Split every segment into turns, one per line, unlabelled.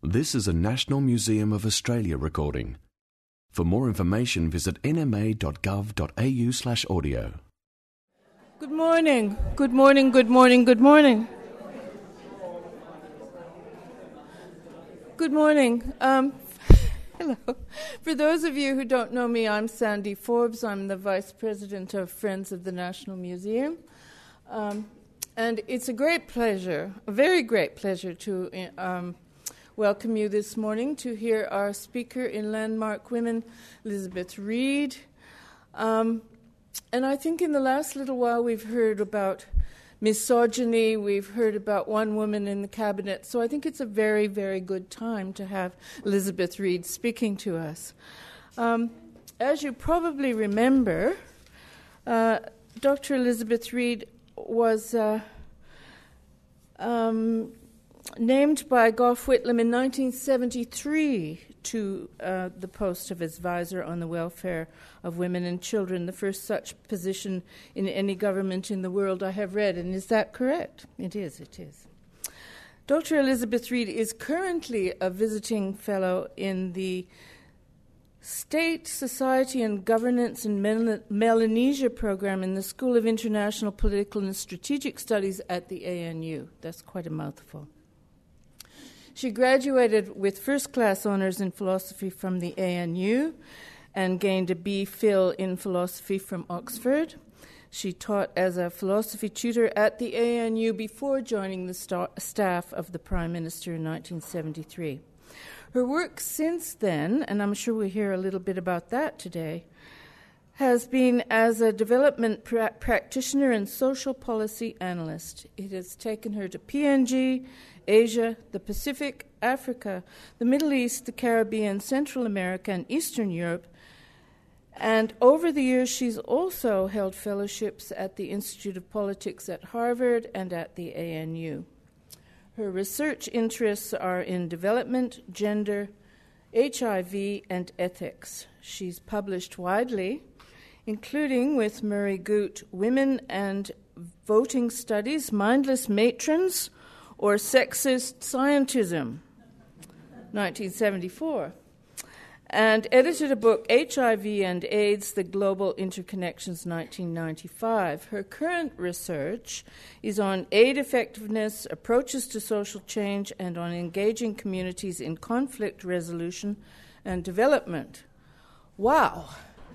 This is a National Museum of Australia recording. For more information, visit nma.gov.au/audio.
Good morning. Good morning, good morning, good morning. Good morning. Hello. For those of you who don't know me, I'm Sandy Forbes. I'm the Vice President of Friends of the National Museum. And it's a great pleasure, a very great pleasure to welcome you this morning to hear our speaker in Landmark Women, Elizabeth Reid. And I think in the last little while we've heard about misogyny, we've heard about one woman in the cabinet, so I think it's a very, very good time to have Elizabeth Reid speaking to us. As you probably remember, Dr. Elizabeth Reid was named by Gough Whitlam in 1973 to the post of advisor on the welfare of women and children, the first such position in any government in the world I have read. And is that correct? It is. Dr. Elizabeth Reid is currently a visiting fellow in the State, Society and Governance in Melanesia program in the School of International Political and Strategic Studies at the ANU. That's quite a mouthful. She graduated with first-class honours in philosophy from the ANU and gained a B.Phil in philosophy from Oxford. She taught as a philosophy tutor at the ANU before joining the staff of the Prime Minister in 1973. Her work since then, and I'm sure we'll hear a little bit about that today, has been as a development practitioner and social policy analyst. It has taken her to PNG, Asia, the Pacific, Africa, the Middle East, the Caribbean, Central America, and Eastern Europe. And over the years, she's also held fellowships at the Institute of Politics at Harvard and at the ANU. Her research interests are in development, gender, HIV, and ethics. She's published widely, including with Murray Goot, Women and Voting Studies, Mindless Matrons, or Sexist Scientism, 1974, and edited a book, HIV and AIDS, The Global Interconnections, 1995. Her current research is on aid effectiveness, approaches to social change, and on engaging communities in conflict resolution and development. Wow.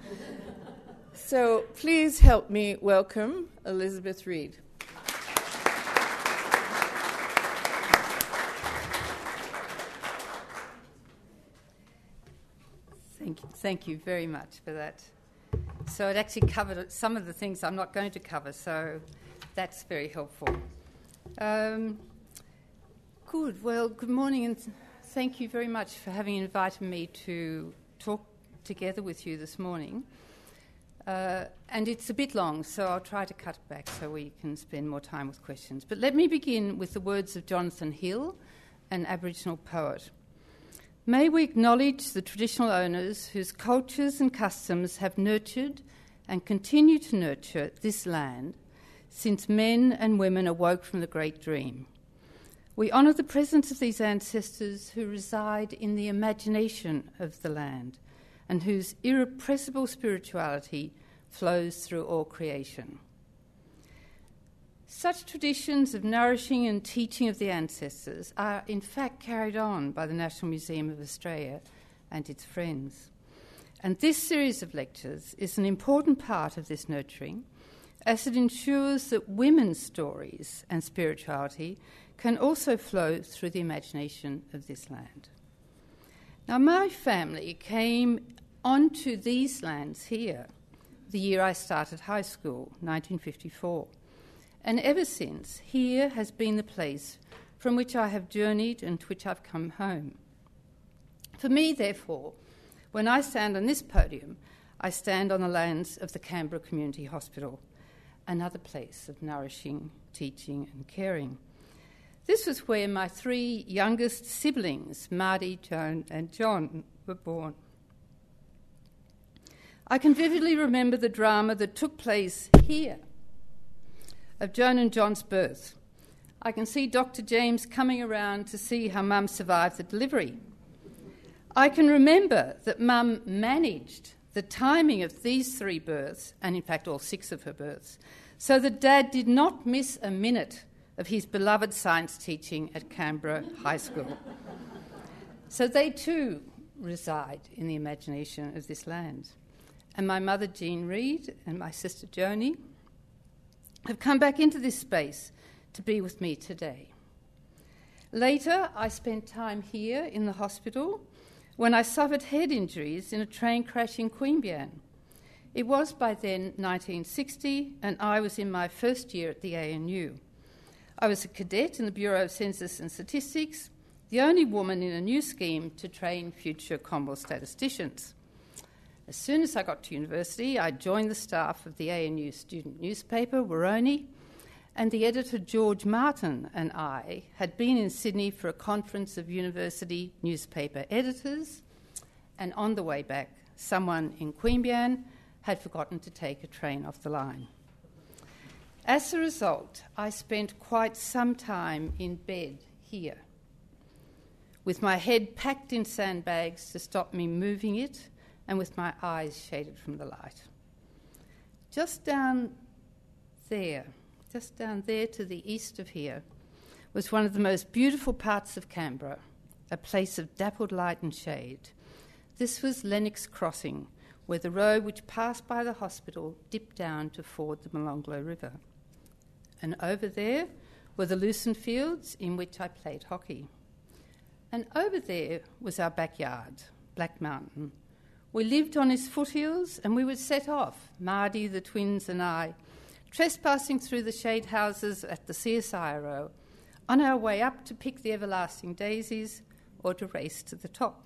So please help me welcome Elizabeth Reid.
Thank you very much for that. So it actually covered some of the things I'm not going to cover, so that's very helpful. Good. Well, good morning, and thank you very much for having invited me to talk together with you this morning. And it's a bit long, so I'll try to cut it back so we can spend more time with questions. But let me begin with the words of Jonathan Hill, an Aboriginal poet. May we acknowledge the traditional owners whose cultures and customs have nurtured and continue to nurture this land since men and women awoke from the great dream. We honour the presence of these ancestors who reside in the imagination of the land and whose irrepressible spirituality flows through all creation. Such traditions of nourishing and teaching of the ancestors are in fact carried on by the National Museum of Australia and its friends. And this series of lectures is an important part of this nurturing, as it ensures that women's stories and spirituality can also flow through the imagination of this land. Now, my family came onto these lands here the year I started high school, 1954. And ever since, here has been the place from which I have journeyed and to which I've come home. For me, therefore, when I stand on this podium, I stand on the lands of the Canberra Community Hospital, another place of nourishing, teaching and caring. This was where my three youngest siblings, Marty, Joan and John, were born. I can vividly remember the drama that took place here of Joan and John's birth, I can see Dr. James coming around to see how Mum survived the delivery. I can remember that Mum managed the timing of these 3 births, and in fact all 6 of her births, so that Dad did not miss a minute of his beloved science teaching at Canberra High School. So they too reside in the imagination of this land. And my mother Jean Reid and my sister Joni have come back into this space to be with me today. Later, I spent time here in the hospital when I suffered head injuries in a train crash in Queanbeyan. It was by then 1960, and I was in my first year at the ANU. I was a cadet in the Bureau of Census and Statistics, the only woman in a new scheme to train future Commonwealth statisticians. As soon as I got to university, I joined the staff of the ANU student newspaper, Waroni, and the editor George Martin and I had been in Sydney for a conference of university newspaper editors, and on the way back, someone in Queanbeyan had forgotten to take a train off the line. As a result, I spent quite some time in bed here, with my head packed in sandbags to stop me moving it, and with my eyes shaded from the light. Just down there to the east of here, was one of the most beautiful parts of Canberra, a place of dappled light and shade. This was Lennox Crossing, where the road which passed by the hospital dipped down to ford the Molonglo River. And over there were the Lucerne Fields in which I played hockey. And over there was our backyard, Black Mountain. We lived on its foothills, and we would set off, Mardi, the twins and I, trespassing through the shade houses at the CSIRO, on our way up to pick the everlasting daisies or to race to the top.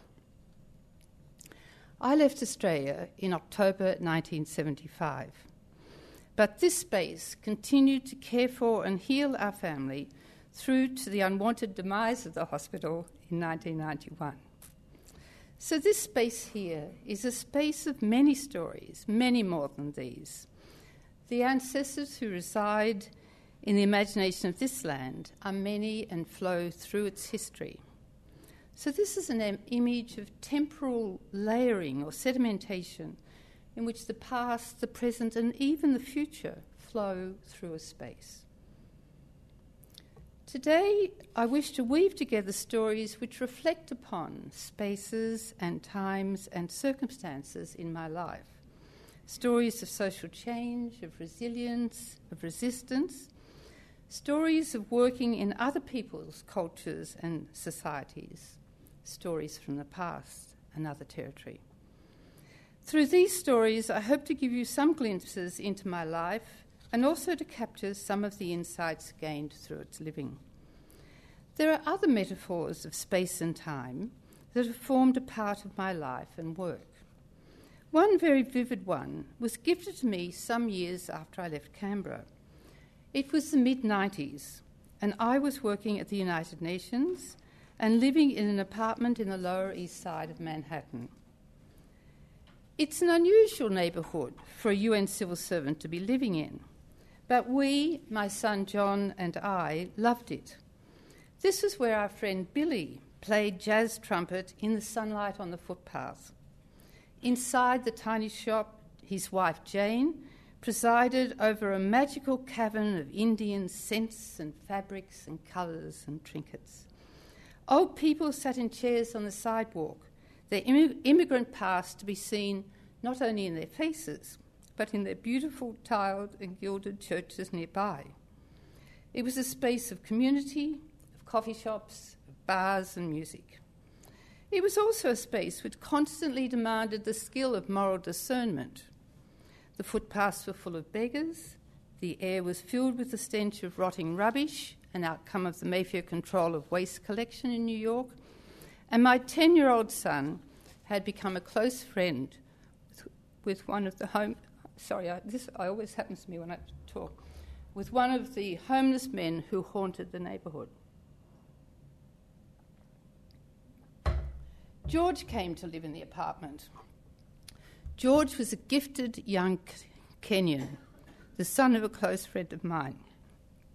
I left Australia in October 1975, but this space continued to care for and heal our family through to the unwanted demise of the hospital in 1991. So this space here is a space of many stories, many more than these. The ancestors who reside in the imagination of this land are many and flow through its history. So this is an image of temporal layering or sedimentation in which the past, the present, and even the future flow through a space. Today, I wish to weave together stories which reflect upon spaces and times and circumstances in my life. Stories of social change, of resilience, of resistance, stories of working in other people's cultures and societies, stories from the past, another territory. Through these stories, I hope to give you some glimpses into my life and also to capture some of the insights gained through its living. There are other metaphors of space and time that have formed a part of my life and work. One very vivid one was gifted to me some years after I left Canberra. It was the mid-90s, and I was working at the United Nations and living in an apartment in the Lower East Side of Manhattan. It's an unusual neighbourhood for a UN civil servant to be living in, but we, my son John and I, loved it. This was where our friend Billy played jazz trumpet in the sunlight on the footpath. Inside the tiny shop, his wife Jane presided over a magical cavern of Indian scents and fabrics and colours and trinkets. Old people sat in chairs on the sidewalk, their immigrant past to be seen not only in their faces, but in their beautiful tiled and gilded churches nearby. It was a space of community, of coffee shops, of bars and music. It was also a space which constantly demanded the skill of moral discernment. The footpaths were full of beggars, the air was filled with the stench of rotting rubbish, an outcome of the Mayfair control of waste collection in New York, and my 10-year-old son had become a close friend with one of the this always happens to me when I talk, with one of the homeless men who haunted the neighbourhood. George came to live in the apartment. George was a gifted young Kenyan, the son of a close friend of mine.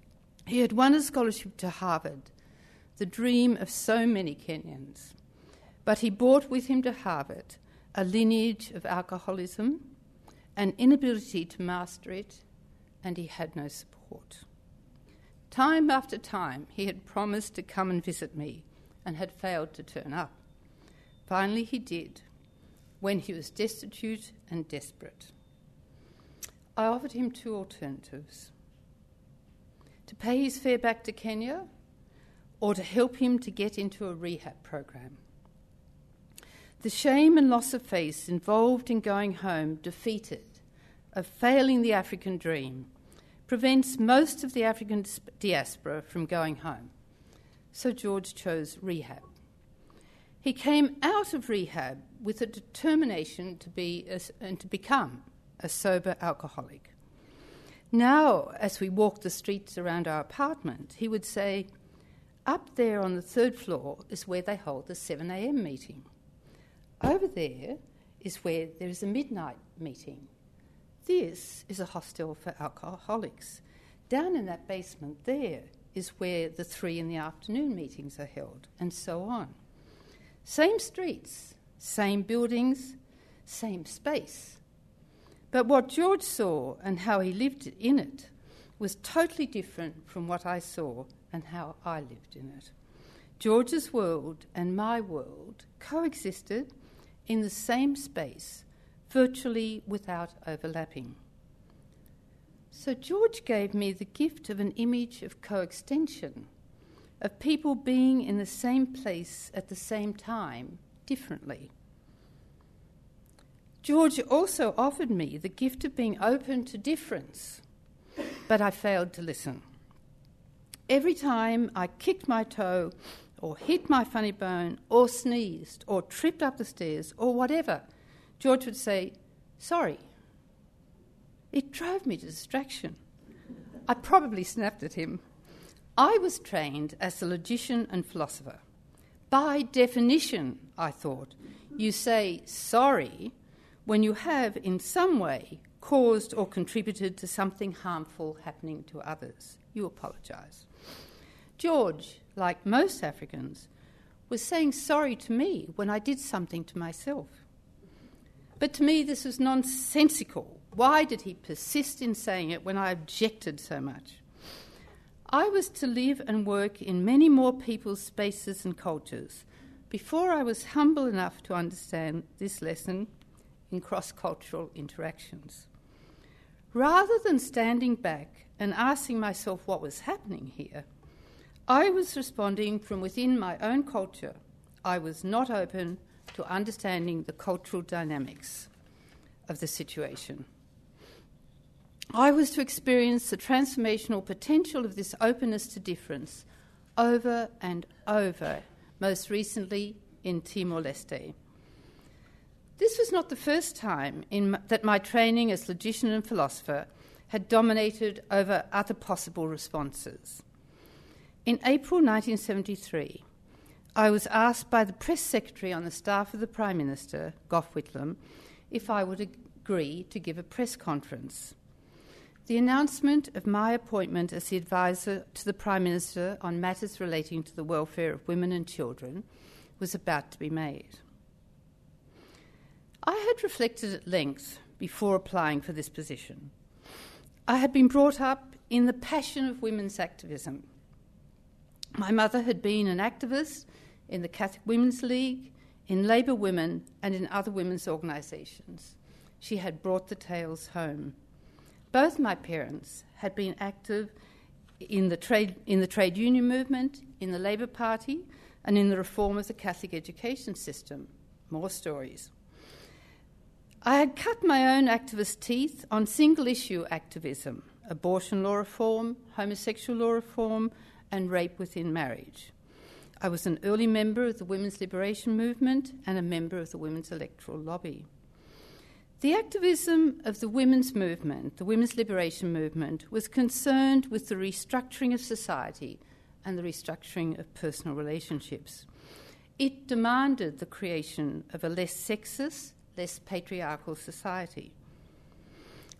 He had won a scholarship to Harvard, the dream of so many Kenyans. But he brought with him to Harvard a lineage of alcoholism, an inability to master it, and he had no support. Time after time, he had promised to come and visit me and had failed to turn up. Finally, he did, when he was destitute and desperate. I offered him two alternatives: to pay his fare back to Kenya or to help him to get into a rehab program. The shame and loss of face involved in going home defeated, of failing the African dream, prevents most of the African diaspora from going home. So George chose rehab. He came out of rehab with a determination to become a sober alcoholic. Now, as we walk the streets around our apartment, he would say, "Up there on the third floor is where they hold the 7 a.m. meeting. Over there is where there is a midnight meeting. This is a hostel for alcoholics. Down in that basement there is where the 3 p.m. meetings are held," and so on. Same streets, same buildings, same space. But what George saw and how he lived in it was totally different from what I saw and how I lived in it. George's world and my world coexisted in the same space, virtually without overlapping. So George gave me the gift of an image of coextension, of people being in the same place at the same time, differently. George also offered me the gift of being open to difference, but I failed to listen. Every time I kicked my toe or hit my funny bone or sneezed or tripped up the stairs or whatever, George would say, "Sorry." It drove me to distraction. I probably snapped at him. I was trained as a logician and philosopher. By definition, I thought, you say sorry when you have in some way caused or contributed to something harmful happening to others. You apologise. George, like most Africans, was saying sorry to me when I did something to myself. But to me this was nonsensical. Why did he persist in saying it when I objected so much? I was to live and work in many more people's spaces and cultures before I was humble enough to understand this lesson in cross-cultural interactions. Rather than standing back and asking myself what was happening here, I was responding from within my own culture. I was not open to understanding the cultural dynamics of the situation. I was to experience the transformational potential of this openness to difference over and over, most recently in Timor-Leste. This was not the first time that my training as logician and philosopher had dominated over other possible responses. In April 1973, I was asked by the press secretary on the staff of the Prime Minister, Gough Whitlam, if I would agree to give a press conference. The announcement of my appointment as the advisor to the Prime Minister on matters relating to the welfare of women and children was about to be made. I had reflected at length before applying for this position. I had been brought up in the passion of women's activism. My mother had been an activist in the Catholic Women's League, in Labour Women, and in other women's organisations. She had brought the tales home. Both my parents had been active in the trade union movement, in the Labour Party, and in the reform of the Catholic education system. More stories. I had cut my own activist teeth on single-issue activism, abortion law reform, homosexual law reform, and rape within marriage. I was an early member of the Women's Liberation Movement and a member of the Women's Electoral Lobby. The activism of the women's movement, the Women's Liberation Movement, was concerned with the restructuring of society and the restructuring of personal relationships. It demanded the creation of a less sexist, less patriarchal society.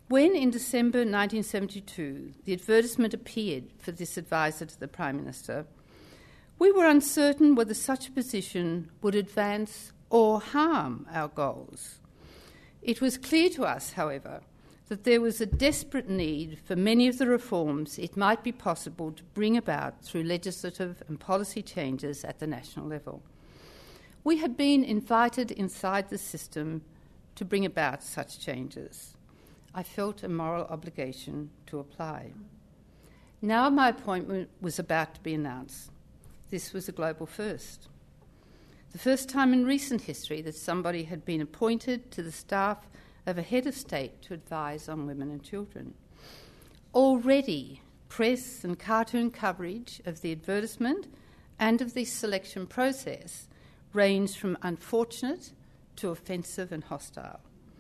When in December 1972 the advertisement appeared for this advisor to the Prime Minister, we were uncertain whether such a position would advance or harm our goals. It was clear to us, however, that there was a desperate need for many of the reforms it might be possible to bring about through legislative and policy changes at the national level. We had been invited inside the system to bring about such changes. I felt a moral obligation to apply. Now my appointment was about to be announced. This was a global first. The first time in recent history that somebody had been appointed to the staff of a head of state to advise on women and children. Already, press and cartoon coverage of the advertisement and of the selection process ranged from unfortunate to offensive and hostile.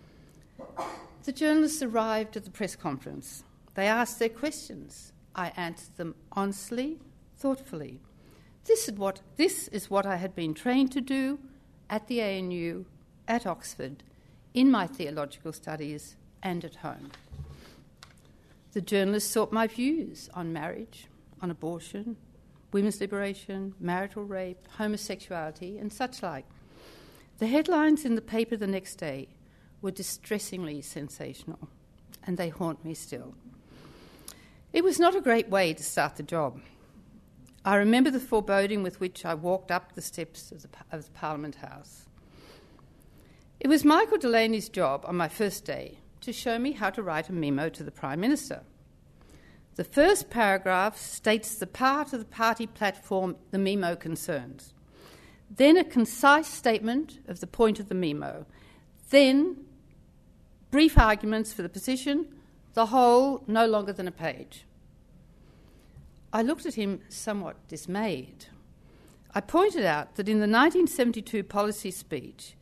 The journalists arrived at the press conference. They asked their questions. I answered them honestly, thoughtfully. This is what I had been trained to do at the ANU, at Oxford, in my theological studies, and at home. The journalists sought my views on marriage, on abortion, women's liberation, marital rape, homosexuality, and such like. The headlines in the paper the next day were distressingly sensational, and they haunt me still. It was not a great way to start the job. I remember the foreboding with which I walked up the steps of the Parliament House. It was Michael Delaney's job on my first day to show me how to write a memo to the Prime Minister. The first paragraph states the part of the party platform the memo concerns, then a concise statement of the point of the memo, then brief arguments for the position, the whole no longer than a page. I looked at him somewhat dismayed. I pointed out that the 1972 policy speech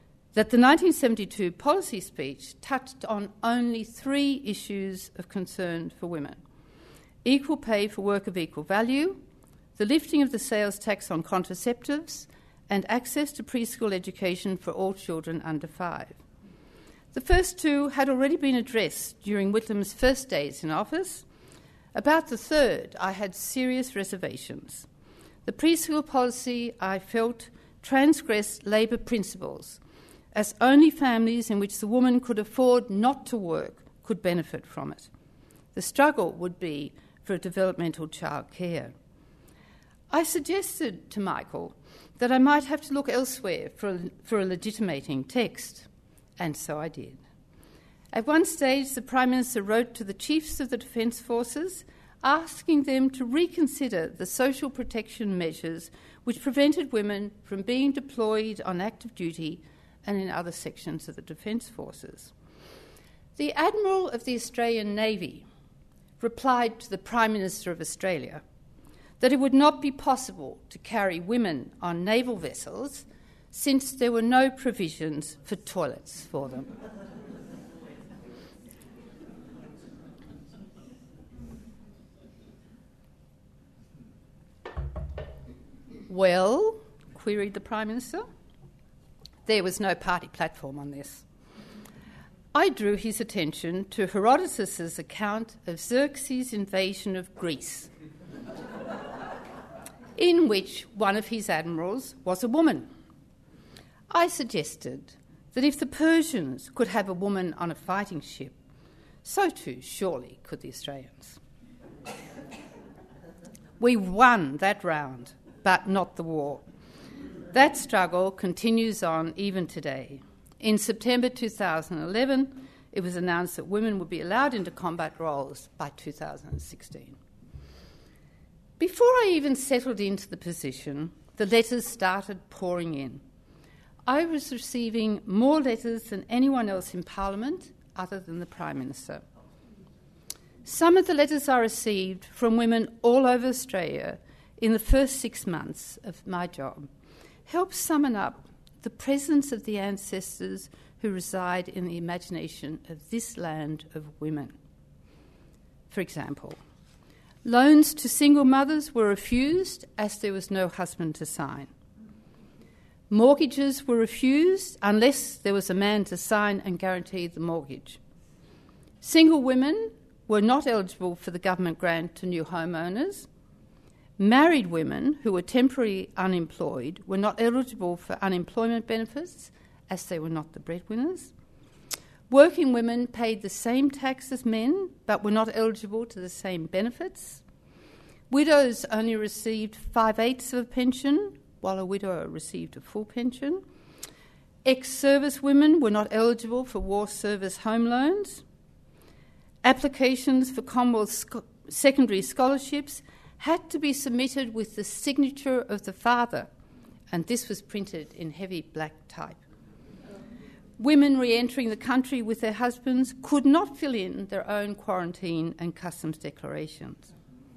touched on only 3 issues of concern for women: equal pay for work of equal value, the lifting of the sales tax on contraceptives, and access to preschool education for all children under 5. The first 2 had already been addressed during Whitlam's first days in office. About the third, I had serious reservations. The preschool policy, I felt, transgressed Labor principles, as only families in which the woman could afford not to work could benefit from it. The struggle would be for developmental child care. I suggested to Michael that I might have to look elsewhere for a legitimating text, and so I did. At one stage, the Prime Minister wrote to the chiefs of the Defence Forces asking them to reconsider the social protection measures which prevented women from being deployed on active duty and in other sections of the Defence Forces. The Admiral of the Australian Navy replied to the Prime Minister of Australia that it would not be possible to carry women on naval vessels since there were no provisions for toilets for them. Well, queried the Prime Minister. There was no party platform on this. I drew his attention to Herodotus' account of Xerxes' invasion of Greece, in which one of his admirals was a woman. I suggested that if the Persians could have a woman on a fighting ship, so too surely could the Australians. We won that round, but not the war. That struggle continues on even today. In September 2011, it was announced that women would be allowed into combat roles by 2016. Before I even settled into the position, the letters started pouring in. I was receiving more letters than anyone else in Parliament other than the Prime Minister. Some of the letters I received from women all over Australia in the first 6 months of my job helped summon up the presence of the ancestors who reside in the imagination of this land of women. For example, loans to single mothers were refused as there was no husband to sign. Mortgages were refused unless there was a man to sign and guarantee the mortgage. Single women were not eligible for the government grant to new homeowners. Married women who were temporarily unemployed were not eligible for unemployment benefits, as they were not the breadwinners. Working women paid the same tax as men, but were not eligible to the same benefits. Widows only received 5/8 of a pension, while a widower received a full pension. Ex-service women were not eligible for war service home loans. Applications for Commonwealth secondary scholarships had to be submitted with the signature of the father, and this was printed in heavy black type. Women re-entering the country with their husbands could not fill in their own quarantine and customs declarations.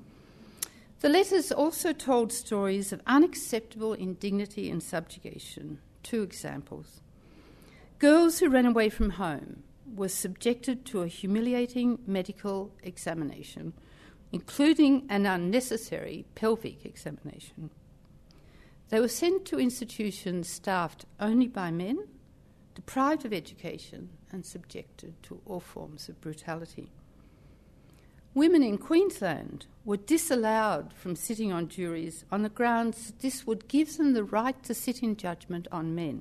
The letters also told stories of unacceptable indignity and subjugation. 2 examples. Girls who ran away from home were subjected to a humiliating medical examination, including an unnecessary pelvic examination. They were sent to institutions staffed only by men, deprived of education and subjected to all forms of brutality. Women in Queensland were disallowed from sitting on juries on the grounds that this would give them the right to sit in judgment on men.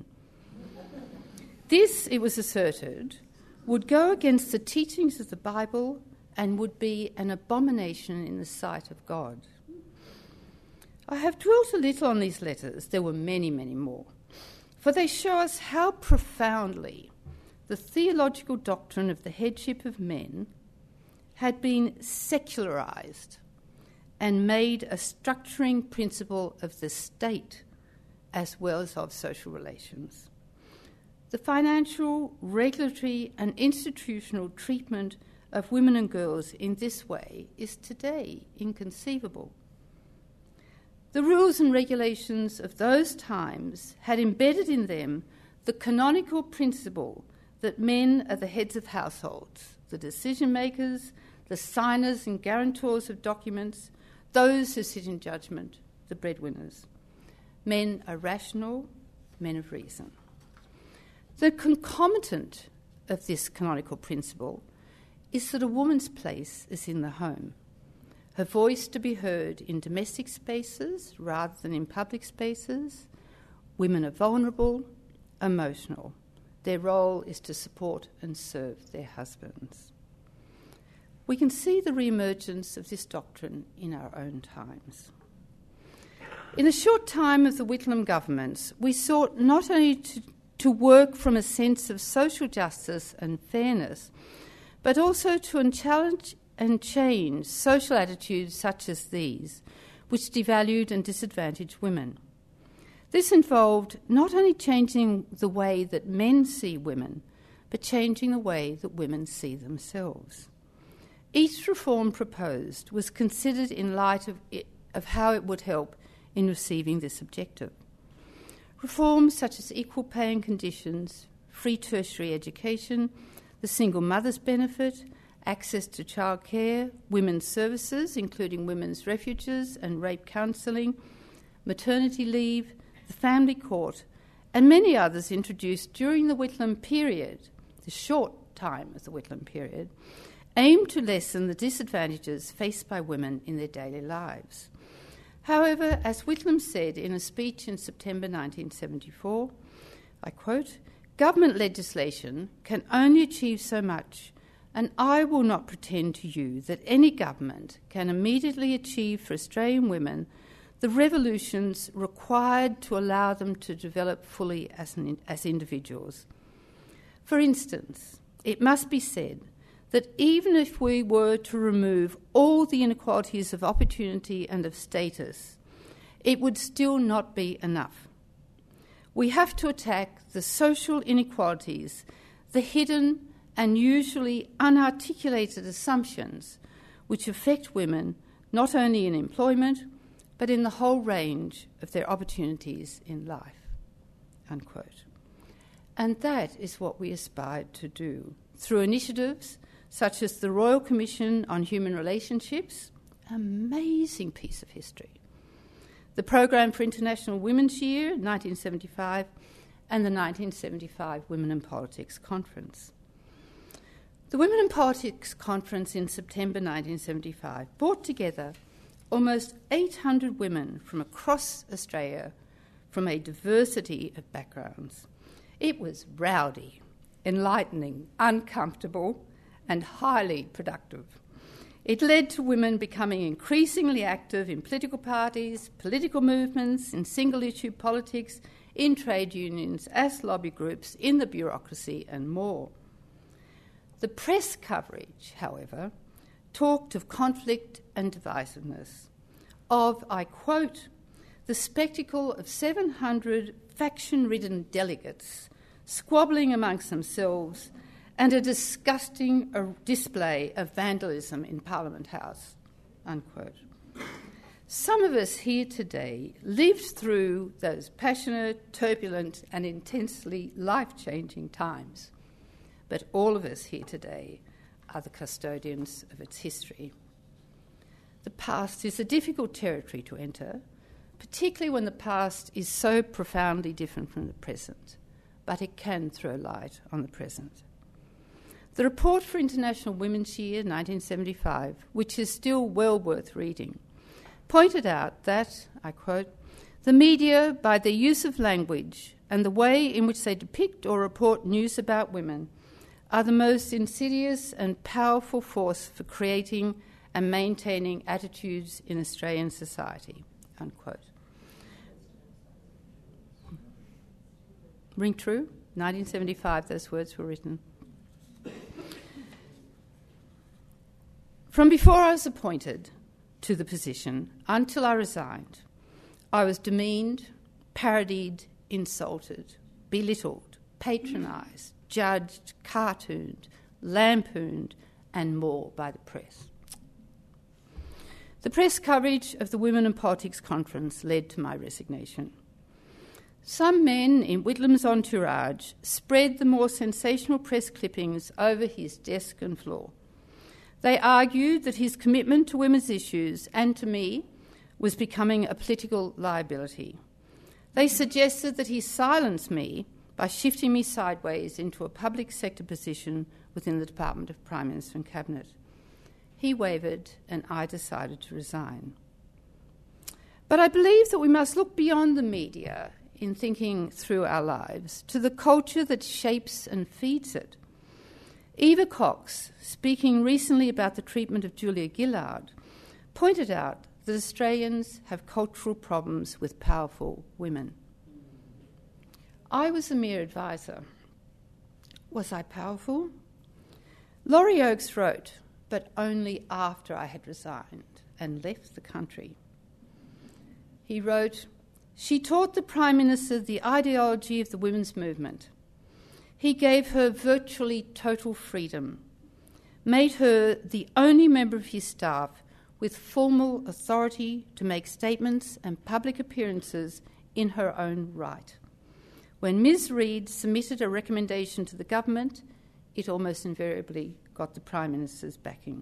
This, it was asserted, would go against the teachings of the Bible and would be an abomination in the sight of God. I have dwelt a little on these letters. There were many, many more, for they show us how profoundly the theological doctrine of the headship of men had been secularised and made a structuring principle of the state as well as of social relations. The financial, regulatory and institutional treatment of women and girls in this way is today inconceivable. The rules and regulations of those times had embedded in them the canonical principle that men are the heads of households, the decision makers, the signers and guarantors of documents, those who sit in judgment, the breadwinners. Men are rational, men of reason. The concomitant of this canonical principle is that a woman's place is in the home, her voice to be heard in domestic spaces rather than in public spaces. Women are vulnerable, emotional. Their role is to support and serve their husbands. We can see the re-emergence of this doctrine in our own times. In the short time of the Whitlam governments, we sought not only to work from a sense of social justice and fairness, but also to challenge and change social attitudes such as these, which devalued and disadvantaged women. This involved not only changing the way that men see women, but changing the way that women see themselves. Each reform proposed was considered in light of how it would help in receiving this objective. Reforms such as equal pay and conditions, free tertiary education, the single mother's benefit, access to childcare, women's services, including women's refuges and rape counselling, maternity leave, the family court, and many others introduced during the Whitlam period, the short time of the Whitlam period, aimed to lessen the disadvantages faced by women in their daily lives. However, as Whitlam said in a speech in September 1974, I quote, "Government legislation can only achieve so much, and I will not pretend to you that any government can immediately achieve for Australian women the revolutions required to allow them to develop fully as individuals. For instance, it must be said that even if we were to remove all the inequalities of opportunity and of status, it would still not be enough. We have to attack the social inequalities, the hidden and usually unarticulated assumptions which affect women not only in employment but in the whole range of their opportunities in life." Unquote. And that is what we aspired to do through initiatives such as the Royal Commission on Human Relationships, an amazing piece of history, the Program for International Women's Year, 1975, and the 1975 Women in Politics Conference. The Women in Politics Conference in September 1975 brought together almost 800 women from across Australia from a diversity of backgrounds. It was rowdy, enlightening, uncomfortable, and highly productive. It led to women becoming increasingly active in political parties, political movements, in single-issue politics, in trade unions, as lobby groups, in the bureaucracy, and more. The press coverage, however, talked of conflict and divisiveness, of, I quote, the spectacle of 700 faction-ridden delegates squabbling amongst themselves and a disgusting display of vandalism in Parliament House, unquote. Some of us here today lived through those passionate, turbulent, and intensely life-changing times, but all of us here today are the custodians of its history. The past is a difficult territory to enter, particularly when the past is so profoundly different from the present, but it can throw light on the present. The report for International Women's Year 1975, which is still well worth reading, pointed out that, I quote, the media, by their use of language and the way in which they depict or report news about women, are the most insidious and powerful force for creating and maintaining attitudes in Australian society, unquote. Ring true? 1975, those words were written. From before I was appointed to the position until I resigned, I was demeaned, parodied, insulted, belittled, patronised, judged, cartooned, lampooned, and more by the press. The press coverage of the Women in Politics Conference led to my resignation. Some men in Whitlam's entourage spread the more sensational press clippings over his desk and floor. They argued that his commitment to women's issues and to me was becoming a political liability. They suggested that he silence me by shifting me sideways into a public sector position within the Department of Prime Minister and Cabinet. He wavered and I decided to resign. But I believe that we must look beyond the media in thinking through our lives to the culture that shapes and feeds it. Eva Cox, speaking recently about the treatment of Julia Gillard, pointed out that Australians have cultural problems with powerful women. I was a mere advisor. Was I powerful? Laurie Oakes wrote, but only after I had resigned and left the country. He wrote, she taught the Prime Minister the ideology of the women's movement. He gave her virtually total freedom, made her the only member of his staff with formal authority to make statements and public appearances in her own right. When Ms. Reid submitted a recommendation to the government, it almost invariably got the Prime Minister's backing.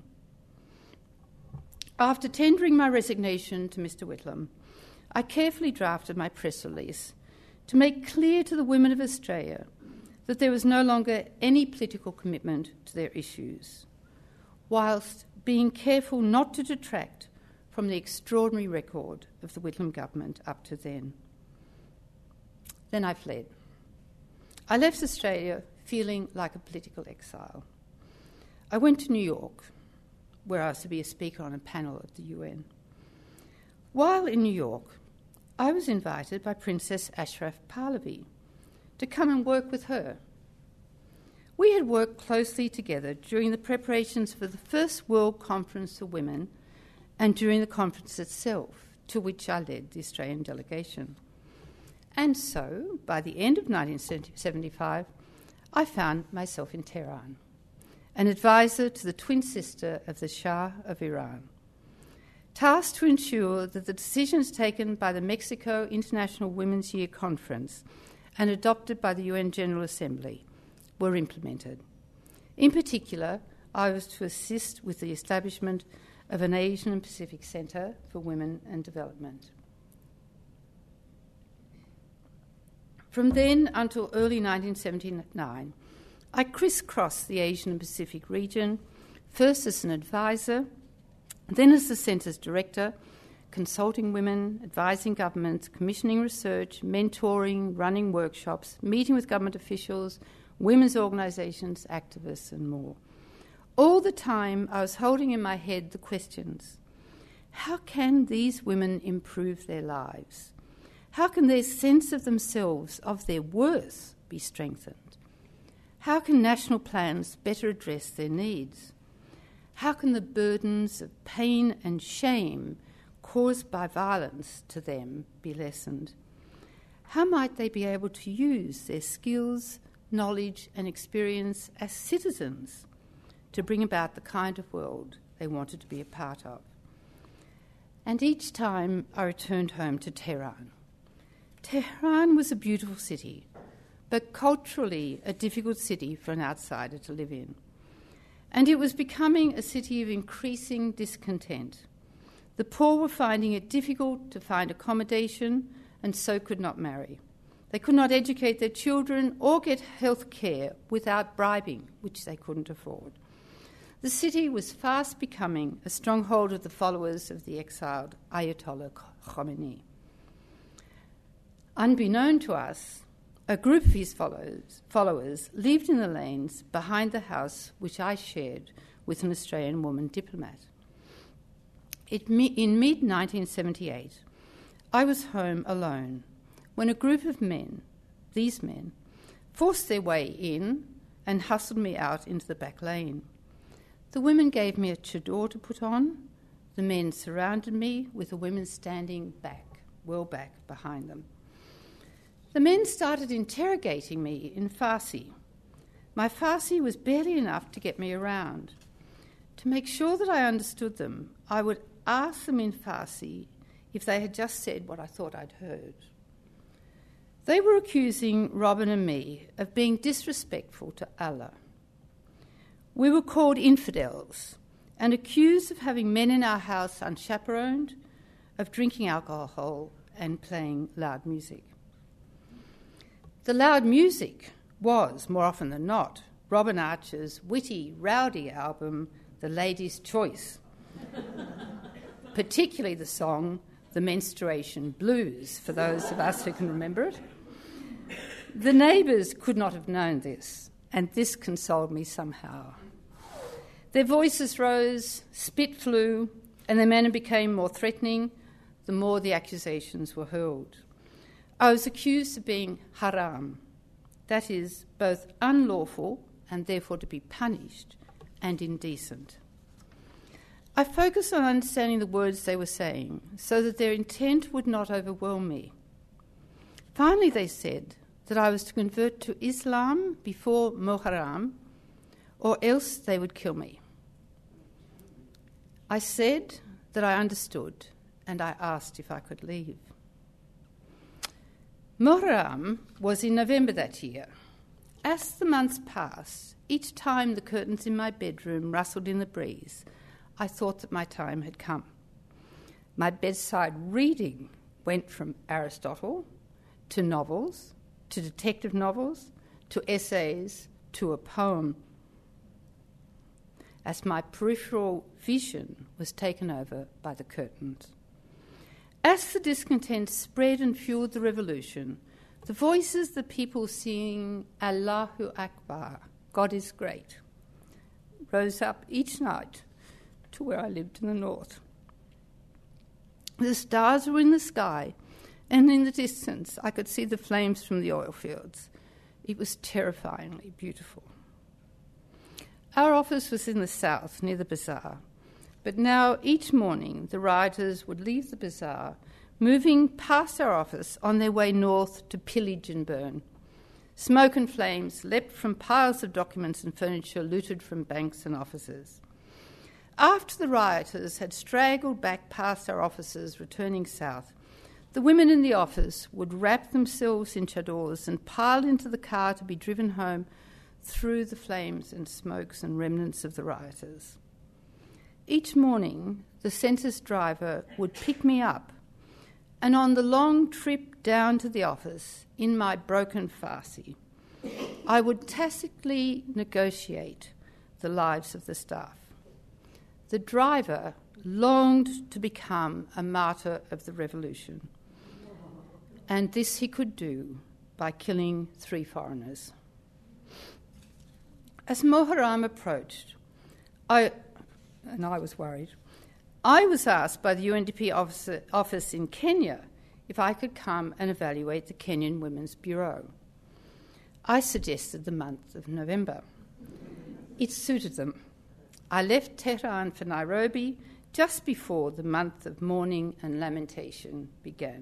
After tendering my resignation to Mr. Whitlam, I carefully drafted my press release to make clear to the women of Australia that there was no longer any political commitment to their issues, whilst being careful not to detract from the extraordinary record of the Whitlam government up to then. Then I fled. I left Australia feeling like a political exile. I went to New York, where I was to be a speaker on a panel at the UN. While in New York, I was invited by Princess Ashraf Pahlavi to come and work with her. We had worked closely together during the preparations for the first World Conference of Women and during the conference itself, to which I led the Australian delegation. And so, by the end of 1975, I found myself in Tehran, an advisor to the twin sister of the Shah of Iran, tasked to ensure that the decisions taken by the Mexico International Women's Year Conference and adopted by the UN General Assembly were implemented. In particular, I was to assist with the establishment of an Asian and Pacific Centre for Women and Development. From then until early 1979, I crisscrossed the Asian and Pacific region, first as an advisor, then as the Centre's director, consulting women, advising governments, commissioning research, mentoring, running workshops, meeting with government officials, women's organisations, activists and more. All the time I was holding in my head the questions: how can these women improve their lives? How can their sense of themselves, of their worth, be strengthened? How can national plans better address their needs? How can the burdens of pain and shame caused by violence to them be lessened? How might they be able to use their skills, knowledge and experience as citizens to bring about the kind of world they wanted to be a part of? And each time I returned home to Tehran. Tehran was a beautiful city, but culturally a difficult city for an outsider to live in. And it was becoming a city of increasing discontent. The poor were finding it difficult to find accommodation and so could not marry. They could not educate their children or get health care without bribing, which they couldn't afford. The city was fast becoming a stronghold of the followers of the exiled Ayatollah Khomeini. Unbeknown to us, a group of his followers lived in the lanes behind the house which I shared with an Australian woman diplomat. In mid-1978, I was home alone when a group of men, these men, forced their way in and hustled me out into the back lane. The women gave me a chador to put on. The men surrounded me with the women standing back, well back behind them. The men started interrogating me in Farsi. My Farsi was barely enough to get me around. To make sure that I understood them, I would ask them in Farsi if they had just said what I thought I'd heard. They were accusing Robin and me of being disrespectful to Allah. We were called infidels and accused of having men in our house unchaperoned, of drinking alcohol and playing loud music. The loud music was, more often than not, Robin Archer's witty, rowdy album, The Lady's Choice, particularly the song The Menstruation Blues, for those of us who can remember it. The neighbours could not have known this, and this consoled me somehow. Their voices rose, spit flew, and their manner became more threatening the more the accusations were hurled. I was accused of being haram, that is, both unlawful and therefore to be punished, and indecent. I focused on understanding the words they were saying so that their intent would not overwhelm me. Finally, they said that I was to convert to Islam before Muharram, or else they would kill me. I said that I understood, and I asked if I could leave. Muharram was in November that year. As the months passed, each time the curtains in my bedroom rustled in the breeze, I thought that my time had come. My bedside reading went from Aristotle to novels, to detective novels, to essays, to a poem, as my peripheral vision was taken over by the curtains. As the discontent spread and fueled the revolution, the voices the people singing Allahu Akbar, God is great, rose up each night to where I lived in the north. The stars were in the sky, and in the distance I could see the flames from the oil fields. It was terrifyingly beautiful. Our office was in the south, near the bazaar, but now each morning the rioters would leave the bazaar, moving past our office on their way north to pillage and burn. Smoke and flames leapt from piles of documents and furniture looted from banks and offices. After the rioters had straggled back past our offices, returning south, the women in the office would wrap themselves in chadors and pile into the car to be driven home through the flames and smokes and remnants of the rioters. Each morning, the census driver would pick me up, and on the long trip down to the office, in my broken Farsi, I would tacitly negotiate the lives of the staff. The driver longed to become a martyr of the revolution, and this he could do by killing 3 foreigners. As Muharram approached, I was worried, I was asked by the UNDP office in Kenya if I could come and evaluate the Kenyan Women's Bureau. I suggested the month of November. It suited them. I left Tehran for Nairobi just before the month of mourning and lamentation began.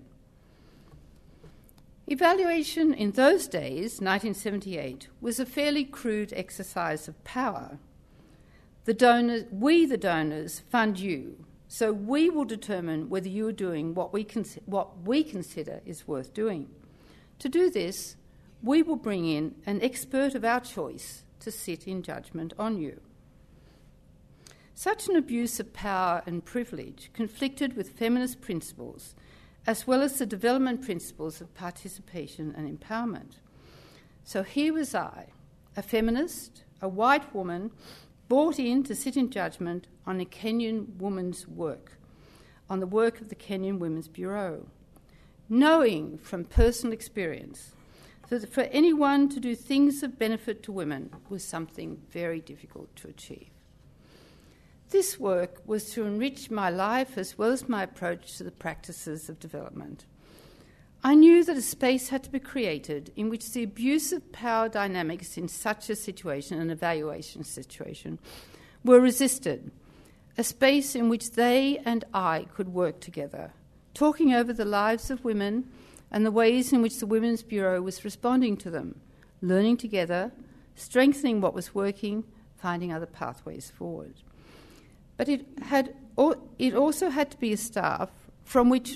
Evaluation in those days, 1978, was a fairly crude exercise of power. We, the donors, fund you, so we will determine whether you are doing what we consider is worth doing. To do this, we will bring in an expert of our choice to sit in judgment on you. Such an abuse of power and privilege conflicted with feminist principles, as well as the development principles of participation and empowerment. So here was I, a feminist, a white woman, brought in to sit in judgment on a Kenyan woman's work, on the work of the Kenyan Women's Bureau, knowing from personal experience that for anyone to do things of benefit to women was something very difficult to achieve. This work was to enrich my life as well as my approach to the practices of development. I knew that a space had to be created in which the abuse of power dynamics in such a situation, an evaluation situation, were resisted, a space in which they and I could work together, talking over the lives of women and the ways in which the Women's Bureau was responding to them, learning together, strengthening what was working, finding other pathways forward. But it also had to be a space from which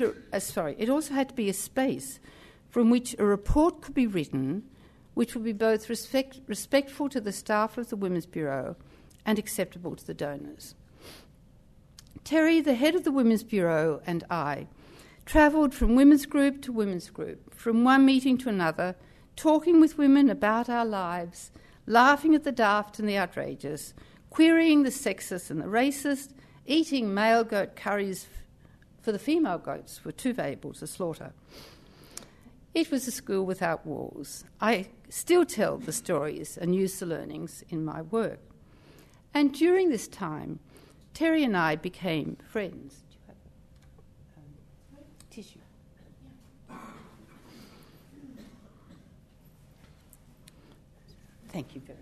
a report could be written, which would be both respectful to the staff of the Women's Bureau and acceptable to the donors. Terry, the head of the Women's Bureau, and I travelled from women's group to women's group, from one meeting to another, talking with women about our lives, laughing at the daft and the outrageous, querying the sexist and the racist, eating male goat curries for the female goats were too valuable to slaughter. It was a school without walls. I still tell the stories and use the learnings in my work. And during this time, Terry and I became friends. Do you have tissue? Thank you very much.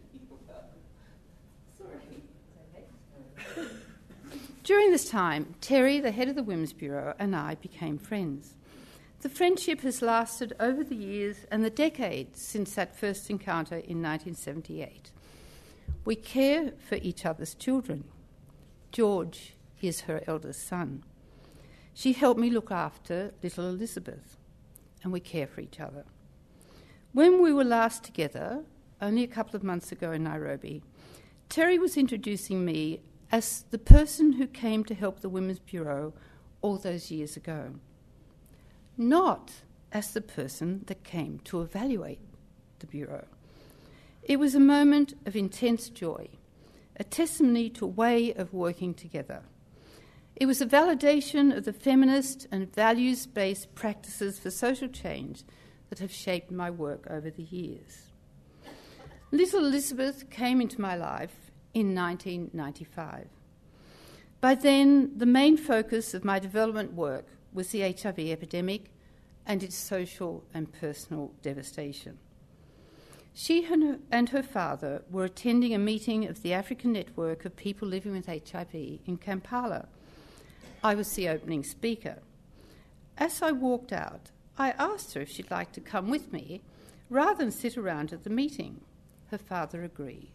During this time, Terry, the head of the Women's Bureau, and I became friends. The friendship has lasted over the years and the decades since that first encounter in 1978. We care for each other's children. George is her eldest son. She helped me look after little Elizabeth, and we care for each other. When we were last together, only a couple of months ago in Nairobi, Terry was introducing me as the person who came to help the Women's Bureau all those years ago, not as the person that came to evaluate the Bureau. It was a moment of intense joy, a testimony to a way of working together. It was a validation of the feminist and values-based practices for social change that have shaped my work over the years. Little Elizabeth came into my life in 1995. By then, the main focus of my development work was the HIV epidemic and its social and personal devastation. She and her father were attending a meeting of the African Network of People Living with HIV in Kampala. I was the opening speaker. As I walked out, I asked her if she'd like to come with me rather than sit around at the meeting. Her father agreed.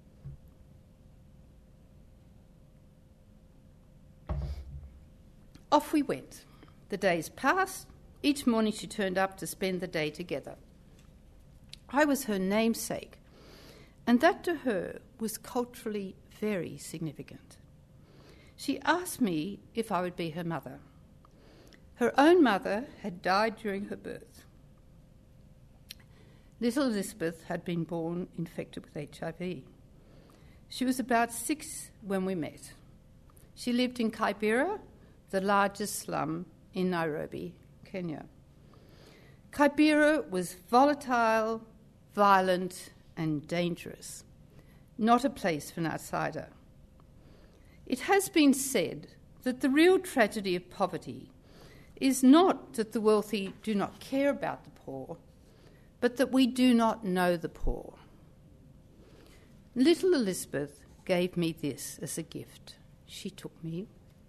Off we went. The days passed. Each morning she turned up to spend the day together. I was her namesake, and that to her was culturally very significant. She asked me if I would be her mother. Her own mother had died during her birth. little Elizabeth had been born infected with HIV. She was about 6 when we met. She lived in Kibera, the largest slum in Nairobi, Kenya. Kibera was volatile, violent, and dangerous, not a place for an outsider. It has been said that the real tragedy of poverty is not that the wealthy do not care about the poor, but that we do not know the poor. Little Elizabeth gave me this as a gift. She took me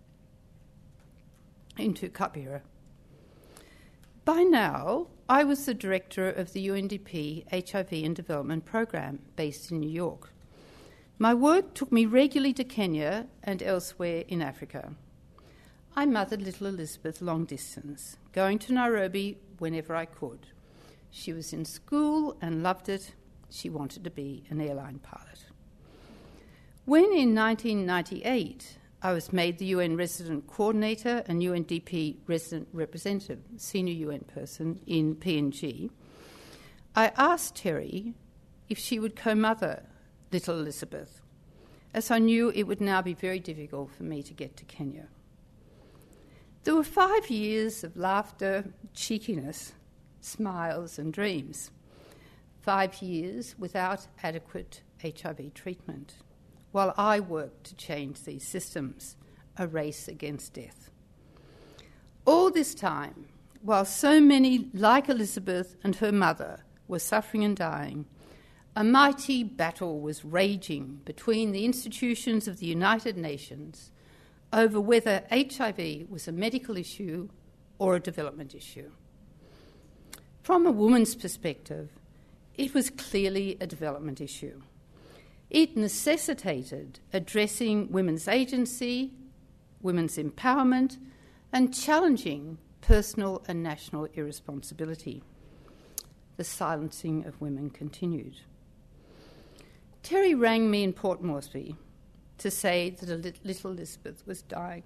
into Kibera. By now, I was the director of the UNDP HIV and Development Program based in New York. My work took me regularly to Kenya and elsewhere in Africa. I mothered little Elizabeth long distance, going to Nairobi whenever I could. She was in school and loved it. She wanted to be an airline pilot. When in 1998 I was made the UN Resident Coordinator and UNDP Resident Representative, senior UN person in PNG, I asked Terry if she would co-mother little Elizabeth, as I knew it would now be very difficult for me to get to Kenya. There were 5 years of laughter, cheekiness, smiles and dreams. 5 years without adequate HIV treatment, while I worked to change these systems, a race against death. All this time, while so many like Elizabeth and her mother were suffering and dying, a mighty battle was raging between the institutions of the United Nations over whether HIV was a medical issue or a development issue. From a woman's perspective, it was clearly a development issue. It necessitated addressing women's agency, women's empowerment, and challenging personal and national irresponsibility. The silencing of women continued. Terry rang me in Port Moresby to say that little Elizabeth was dying.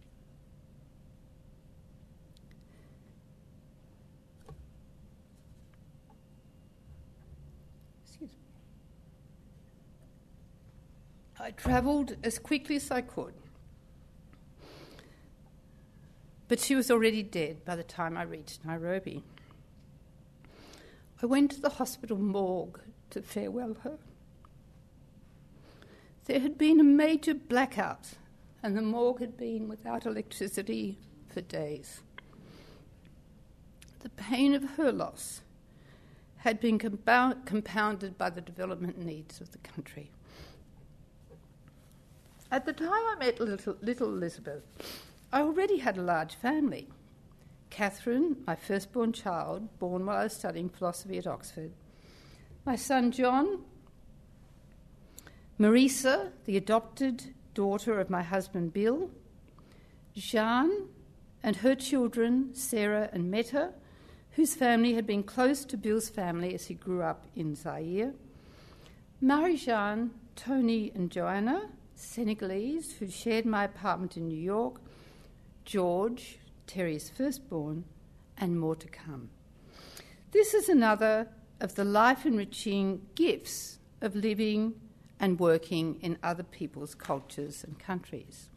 I travelled as quickly as I could, but she was already dead by the time I reached Nairobi. I went to the hospital morgue to farewell her. There had been a major blackout, and the morgue had been without electricity for days. The pain of her loss had been compounded by the development needs of the country. At the time I met little Elizabeth, I already had a large family. Catherine, my firstborn child, born while I was studying philosophy at Oxford. My son John, Marisa, the adopted daughter of my husband Bill, Jeanne and her children, Sarah and Meta, whose family had been close to Bill's family as he grew up in Zaire, Marie-Jeanne, Tony and Joanna, Senegalese, who shared my apartment in New York, George, Terry's firstborn, and more to come. This is another of the life-enriching gifts of living and working in other people's cultures and countries.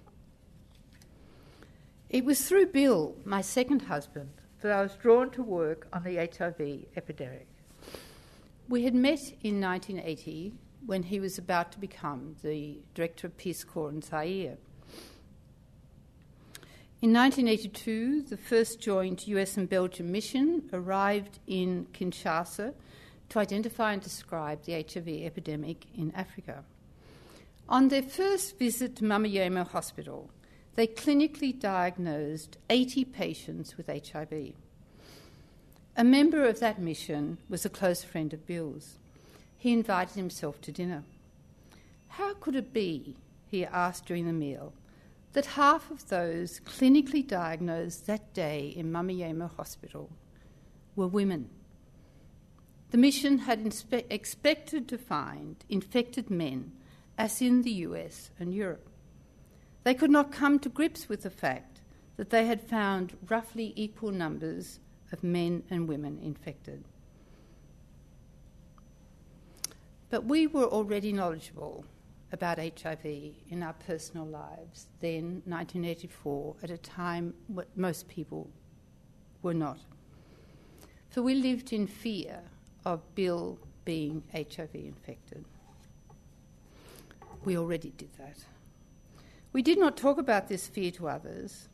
It was through Bill, my second husband, that I was drawn to work on the HIV epidemic. We had met in 1980 when he was about to become the Director of Peace Corps in Zaire. In 1982, the first joint US and Belgian mission arrived in Kinshasa to identify and describe the HIV epidemic in Africa. On their first visit to Mamayema Hospital, they clinically diagnosed 80 patients with HIV. A member of that mission was a close friend of Bill's. He invited himself to dinner. How could it be, he asked during the meal, that half of those clinically diagnosed that day in Mamayema Hospital were women? The mission had expected to find infected men, as in the US and Europe. They could not come to grips with the fact that they had found roughly equal numbers of men and women infected. But we were already knowledgeable about HIV in our personal lives then, 1984, at a time when most people were not. For we lived in fear of Bill being HIV infected. We already did that. We did not talk about this fear to others,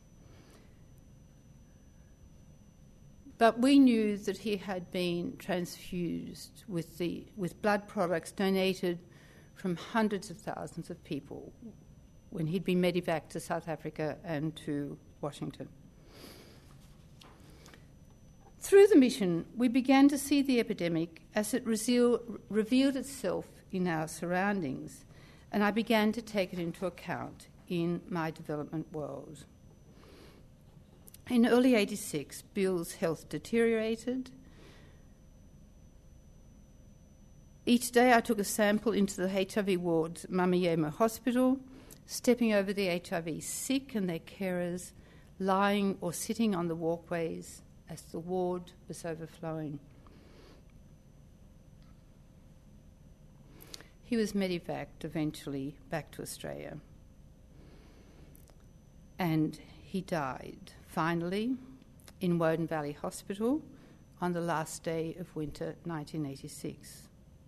but we knew that he had been transfused with blood products donated from hundreds of thousands of people when he'd been medevaced to South Africa and to Washington. Through the mission, we began to see the epidemic as it revealed itself in our surroundings, and I began to take it into account in my development world. In early 86, Bill's health deteriorated. Each day I took a sample into the HIV wards at Mamiemo Hospital, stepping over the HIV sick and their carers, lying or sitting on the walkways as the ward was overflowing. He was medevaced eventually back to Australia. And he died, finally, in Woden Valley Hospital on the last day of winter 1986.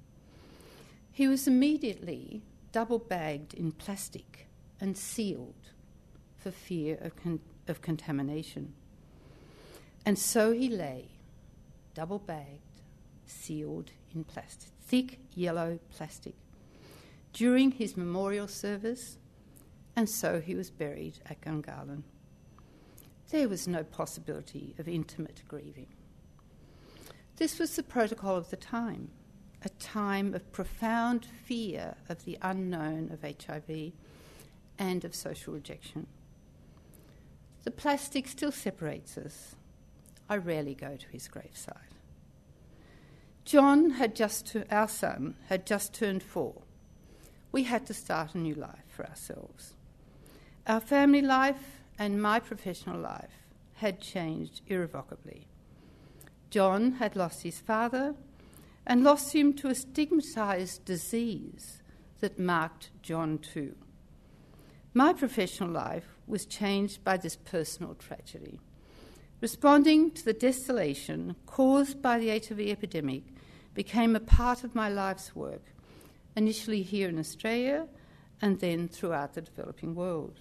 He was immediately double-bagged in plastic and sealed for fear of contamination. And so he lay, double-bagged, sealed in plastic, thick yellow plastic, during his memorial service, and so he was buried at Gungahlin. There was no possibility of intimate grieving. This was the protocol of the time, a time of profound fear of the unknown of HIV and of social rejection. The plastic still separates us. I rarely go to his graveside. John our son, had just turned 4. We had to start a new life for ourselves. Our family life and my professional life had changed irrevocably. John had lost his father and lost him to a stigmatised disease that marked John too. My professional life was changed by this personal tragedy. Responding to the desolation caused by the HIV epidemic became a part of my life's work, initially here in Australia and then throughout the developing world.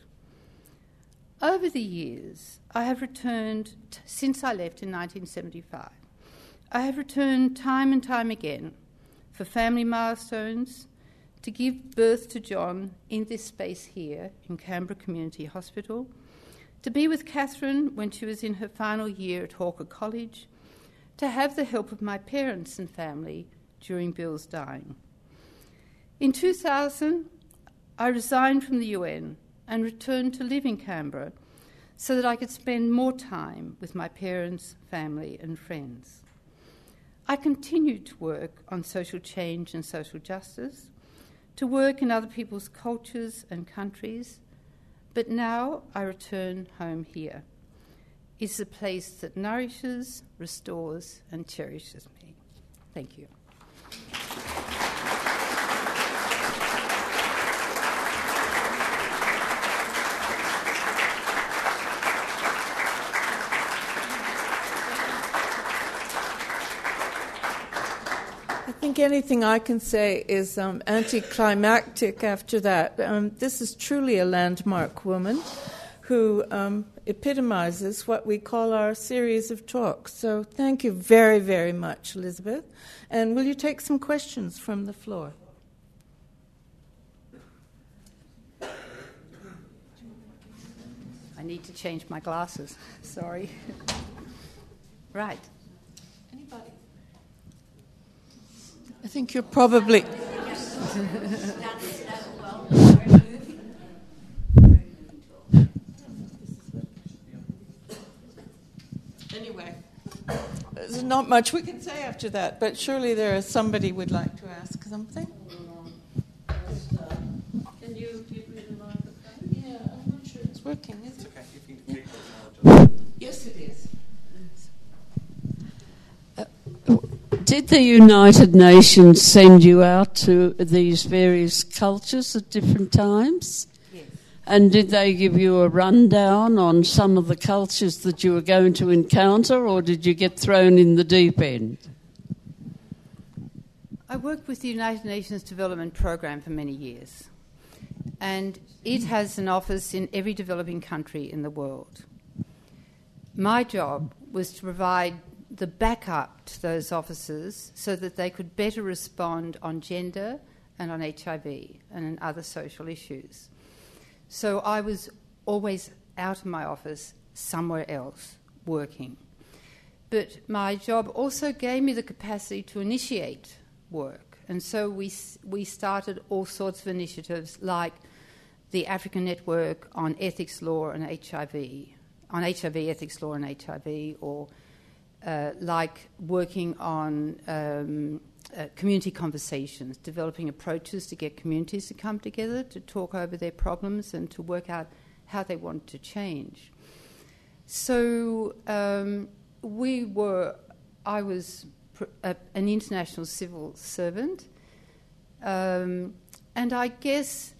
Over the years, I have returned, since I left in 1975, I have returned time and time again for family milestones, to give birth to John in this space here in Canberra Community Hospital, to be with Catherine when she was in her final year at Hawker College, to have the help of my parents and family during Bill's dying. In 2000, I resigned from the UN and returned to live in Canberra so that I could spend more time with my parents, family and friends. I continued to work on social change and social justice, to work in other people's cultures and countries, but now I return home here. It's a place that nourishes, restores and cherishes me. Thank you.
I think anything I can say is anticlimactic after that. This is truly a landmark woman who epitomizes what we call our series of talks. So thank you very, very much, Elizabeth. And will you take some questions from the floor?
I need to change my glasses. Sorry. Right.
Anybody? I think you're probably... Anyway, there's not much we can say after that, but surely there is somebody would like to ask something. Can you give me the microphone? Yeah, I'm not sure it's working, is it? Okay. Yes, it is.
Did the United Nations send you out to these various cultures at different times?
Yes.
And did they give you a rundown on some of the cultures that you were going to encounter, or did you get thrown in the deep end?
I worked with the United Nations Development Programme for many years, and it has an office in every developing country in the world. My job was to provide the backup to those offices so that they could better respond on gender and on HIV and on other social issues. So I was always out of my office somewhere else working. But my job also gave me the capacity to initiate work. And so we started all sorts of initiatives like the African Network on Ethics Law and HIV, on HIV Ethics Law and HIV, or like working on community conversations, developing approaches to get communities to come together to talk over their problems and to work out how they want to change. So I was an international civil servant, and I guess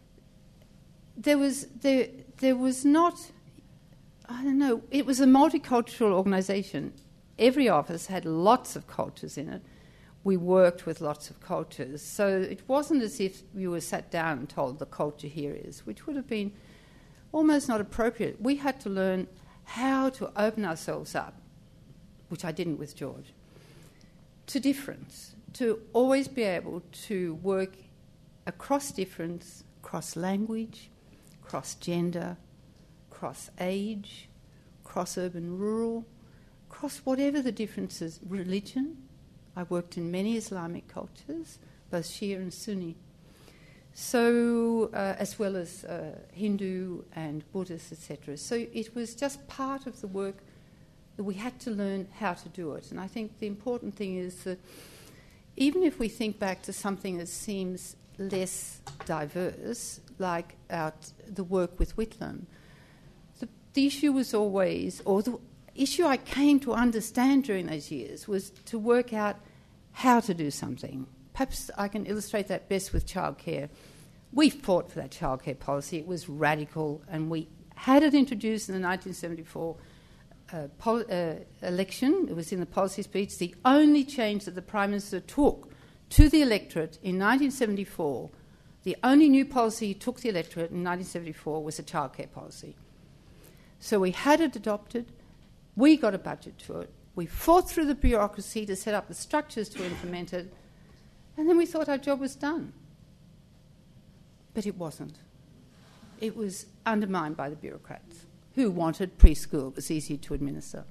there was not, I don't know, it was a multicultural organisation. Every office had lots of cultures in it. We worked with lots of cultures. So it wasn't as if you were sat down and told the culture here is, which would have been almost not appropriate. We had to learn how to open ourselves up, which I didn't with George, to difference, to always be able to work across difference, cross language, cross gender, cross age, cross urban rural, cross whatever the differences, religion. I worked in many Islamic cultures, both Shia and Sunni. So, as well as Hindu and Buddhist, etc. So it was just part of the work that we had to learn how to do it. And I think the important thing is that even if we think back to something that seems less diverse, like the work with Whitlam, the issue was always, or the issue I came to understand during those years was to work out how to do something. Perhaps I can illustrate that best with childcare. We fought for that childcare policy. It was radical, and we had it introduced in the 1974 election. It was in the policy speech. The only change that the Prime Minister took to the electorate in 1974, the only new policy he took to the electorate in 1974 was a childcare policy. So we had it adopted. We got a budget to it. We fought through the bureaucracy to set up the structures to implement it. And then we thought our job was done. But it wasn't. It was undermined by the bureaucrats who wanted preschool. It was easy to administer.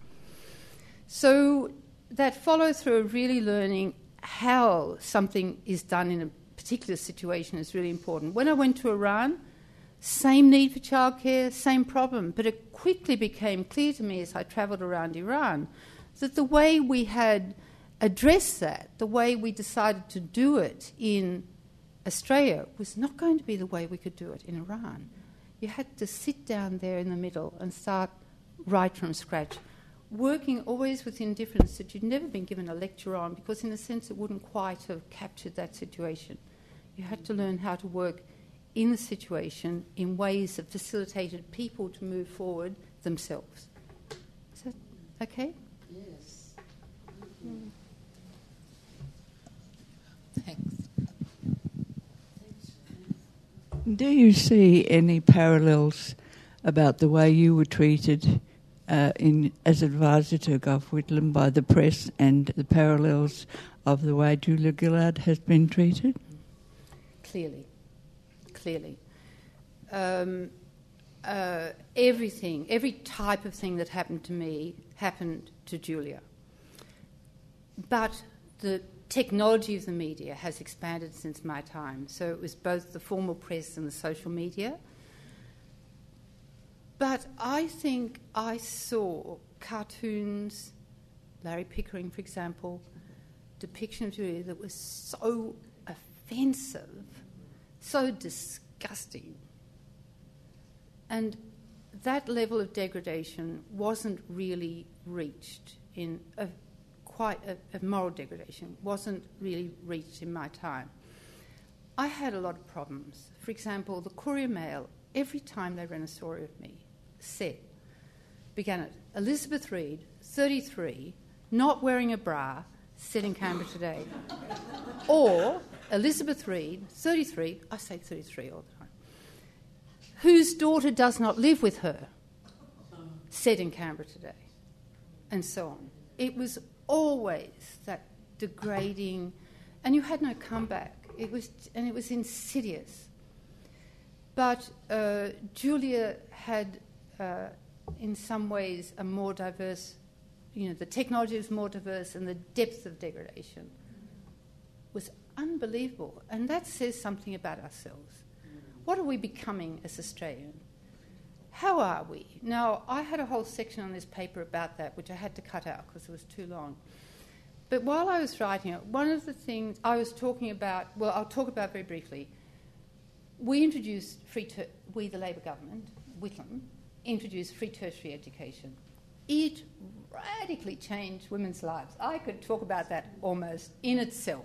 So that follow-through of really learning how something is done in a particular situation is really important. When I went to Iran, same need for childcare, same problem. But it quickly became clear to me as I travelled around Iran that the way we had addressed that, the way we decided to do it in Australia, was not going to be the way we could do it in Iran. You had to sit down there in the middle and start right from scratch, working always within difference that you'd never been given a lecture on, because in a sense it wouldn't quite have captured that situation. You had to learn how to work in the situation in ways that facilitated people to move forward themselves. Is that okay?
Yes.
Thanks.
Do you see any parallels about the way you were treated as advisor to Gough Whitlam by the press and the parallels of the way Julia Gillard has been treated?
Clearly. Everything, every type of thing that happened to me happened to Julia. But the technology of the media has expanded since my time. So it was both the formal press and the social media. But I think I saw cartoons, Larry Pickering, for example, depiction of Julia that was so offensive, so disgusting. And that level of degradation wasn't really reached in quite a moral degradation, wasn't really reached in my time. I had a lot of problems. For example, the Courier Mail, every time they ran a story of me, began it, Elizabeth Reed, 33, not wearing a bra, said in Canberra Today. Or Elizabeth Reed, 33, I say 33 all the time, whose daughter does not live with her, said in Canberra Today, and so on. It was always that degrading, and you had no comeback. It was insidious. But Julia had, in some ways, a more diverse, the technology was more diverse, and the depth of degradation was unbelievable. And that says something about ourselves. What are we becoming as Australians? How are we? Now, I had a whole section on this paper about that, which I had to cut out because it was too long. But while I was writing it, one of the things I was talking about, well, I'll talk about very briefly. We introduced we, the Labor government, Whitlam, introduced free tertiary education. It radically changed women's lives. I could talk about that almost in itself.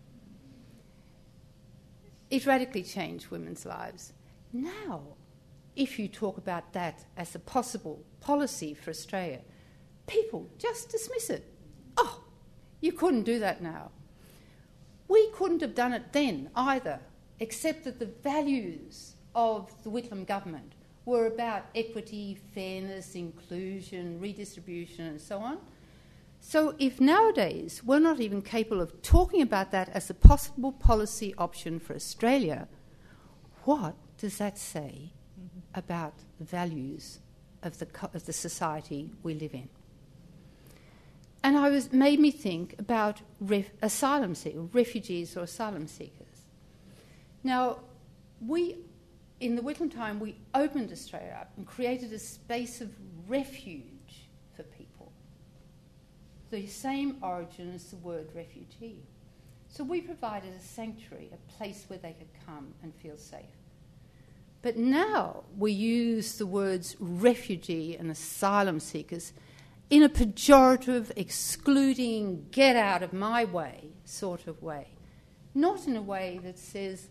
It radically changed women's lives. Now, if you talk about that as a possible policy for Australia, people just dismiss it. Oh, you couldn't do that now. We couldn't have done it then either, except that the values of the Whitlam government were about equity, fairness, inclusion, redistribution, and so on. So if nowadays we're not even capable of talking about that as a possible policy option for Australia, what does that say about the values of the society we live in? And made me think about asylum seekers, refugees or asylum seekers. Now, in the Whitlam time, we opened Australia up and created a space of refuge for people. The same origin as the word refugee. So we provided a sanctuary, a place where they could come and feel safe. But now we use the words refugee and asylum seekers in a pejorative, excluding, get out of my way sort of way. Not in a way that says,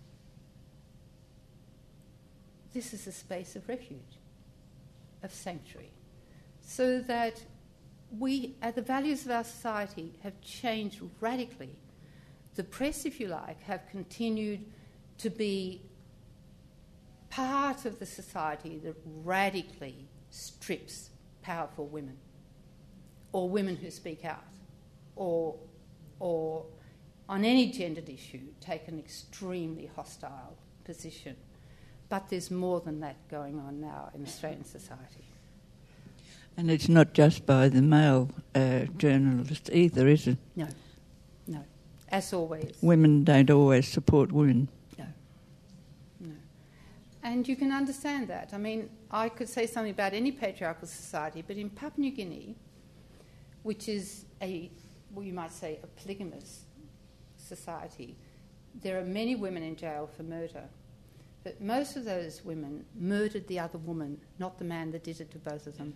this is a space of refuge, of sanctuary. So that the values of our society have changed radically. The press, if you like, have continued to be part of the society that radically strips powerful women, or women who speak out, or on any gendered issue take an extremely hostile position. But there's more than that going on now in Australian society.
And it's not just by the male journalists either, is it?
No. As always.
Women don't always support women.
No. And you can understand that. I mean, I could say something about any patriarchal society, but in Papua New Guinea, which is you might say a polygamous society, there are many women in jail for murder. But most of those women murdered the other woman, not the man that did it to both of them.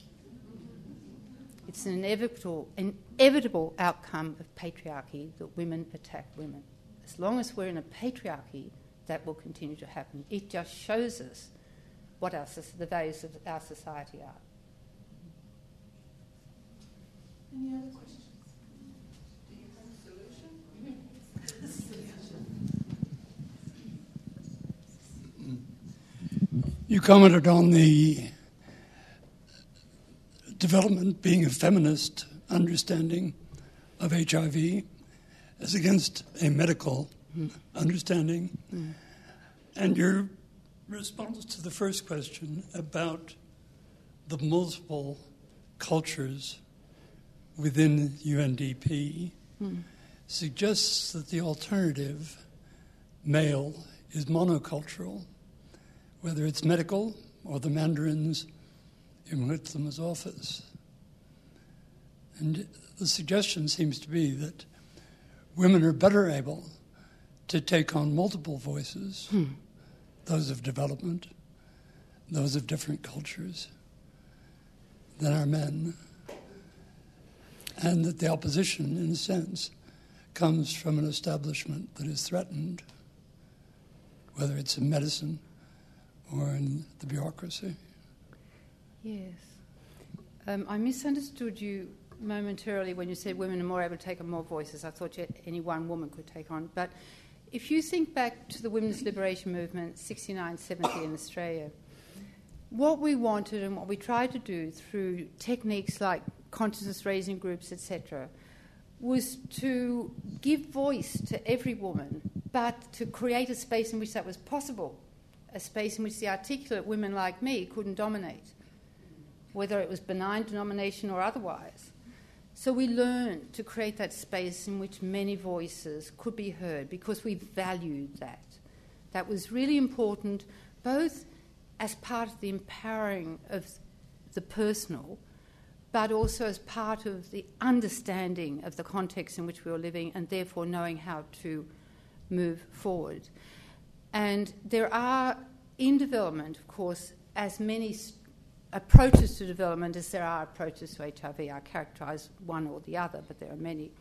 It's an inevitable outcome of patriarchy that women attack women. As long as we're in a patriarchy, that will continue to happen. It just shows us what the values of our society are.
Any other questions? Do you have a solution?
You commented on the development being a feminist understanding of HIV as against a medical understanding. And your response to the first question about the multiple cultures within UNDP suggests that the alternative, male, is monocultural, whether it's medical or the Mandarins in Whitlam's office. And the suggestion seems to be that women are better able to take on multiple voices, those of development, those of different cultures, than are men. and that the opposition, in a sense, comes from an establishment that is threatened, whether it's in medicine or in the bureaucracy.
Yes. I misunderstood you momentarily when you said women are more able to take on more voices. I thought any one woman could take on. But if you think back to the women's liberation movement, 69, 70 in Australia, what we wanted and what we tried to do through techniques like consciousness-raising groups, etc., was to give voice to every woman, but to create a space in which that was possible, a space in which the articulate women like me couldn't dominate, whether it was benign denomination or otherwise. So we learned to create that space in which many voices could be heard because we valued that. That was really important, both as part of the empowering of the personal, but also as part of the understanding of the context in which we were living and therefore knowing how to move forward. And there are, in development, of course, as many approaches to development as there are approaches to HIV. I characterise one or the other, but there are many.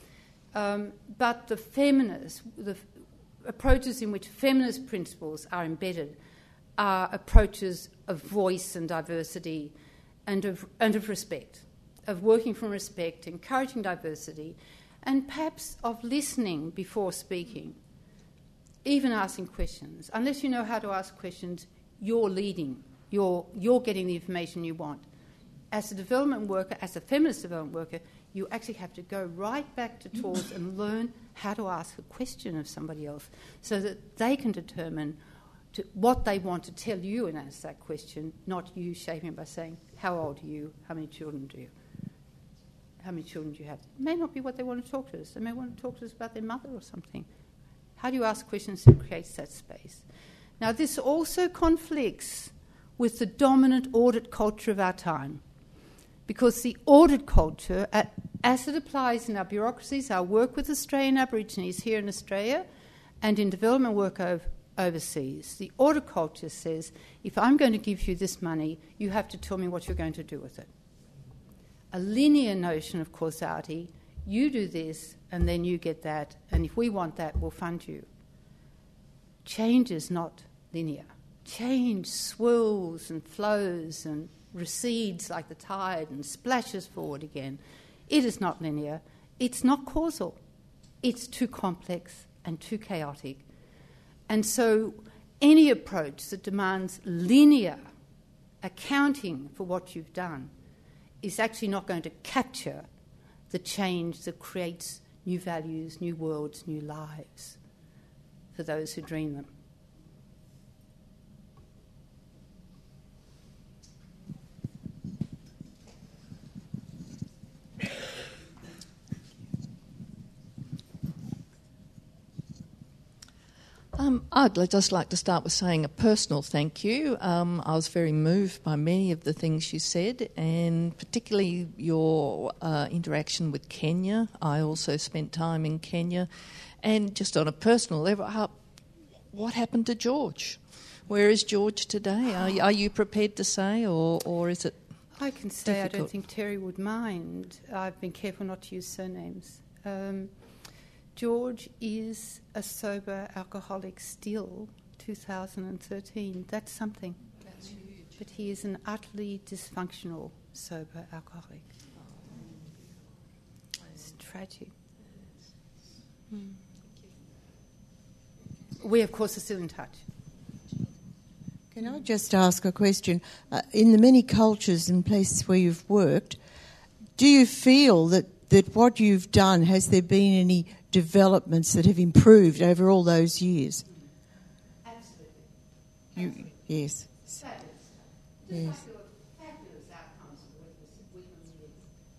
But the approaches in which feminist principles are embedded are approaches of voice and diversity and of respect, of working from respect, encouraging diversity, and perhaps of listening before speaking, even asking questions. Unless you know how to ask questions, you're leading. You're getting the information you want. As a development worker, as a feminist development worker, you actually have to go right back to tools and learn how to ask a question of somebody else so that they can determine what they want to tell you and answer that question, not you shaping it by saying, how old are you? How many children do you? How many children do you have? It may not be what they want to talk to us. They may want to talk to us about their mother or something. How do you ask questions that creates that space? Now, this also conflicts with the dominant audit culture of our time, because the audit culture, as it applies in our bureaucracies, our work with Australian Aborigines here in Australia and in development work overseas, the audit culture says, if I'm going to give you this money, you have to tell me what you're going to do with it. A linear notion of causality, you do this and then you get that, and if we want that, we'll fund you. Change is not linear. Change swirls and flows and recedes like the tide and splashes forward again. It is not linear. It's not causal. It's too complex and too chaotic. And so any approach that demands linear accounting for what you've done is actually not going to capture the change that creates new values, new worlds, new lives for those who dream them.
I'd just like to start with saying a personal thank you. I was very moved by many of the things you said, and particularly your interaction with Kenya. I also spent time in Kenya. And just on a personal level, what happened to George? Where is George today? Are you prepared to say, or is it
I can say
difficult?
I don't think Terry would mind. I've been careful not to use surnames. George is a sober alcoholic still, 2013. That's something.
That's huge.
But he is an utterly dysfunctional sober alcoholic. It's tragic. Mm. We, of course, are still in touch.
Can I just ask a question? In the many cultures and places where you've worked, do you feel that what you've done, has there been any developments that have improved over all those years?
Absolutely.
Yes.
Fabulous.
Yes.
Fabulous outcomes of what we did.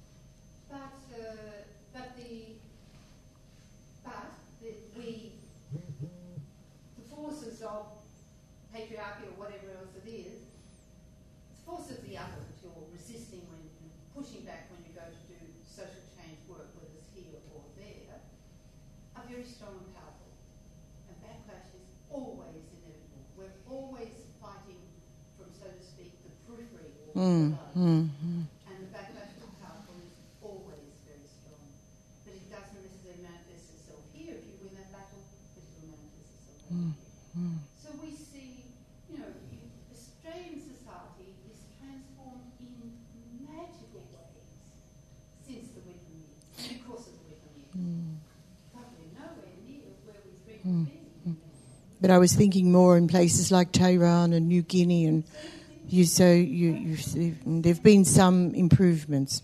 The forces of patriarchy or whatever else it is, the forces of the other that you're resisting when pushing back when you go to do social change work, whether it's here or there, are very strong and powerful. And backlash is always inevitable. We're always fighting from, so to speak, the periphery or the and the backlash to powerful is always very
But I was thinking more in places like Tehran and New Guinea, and there've been some improvements.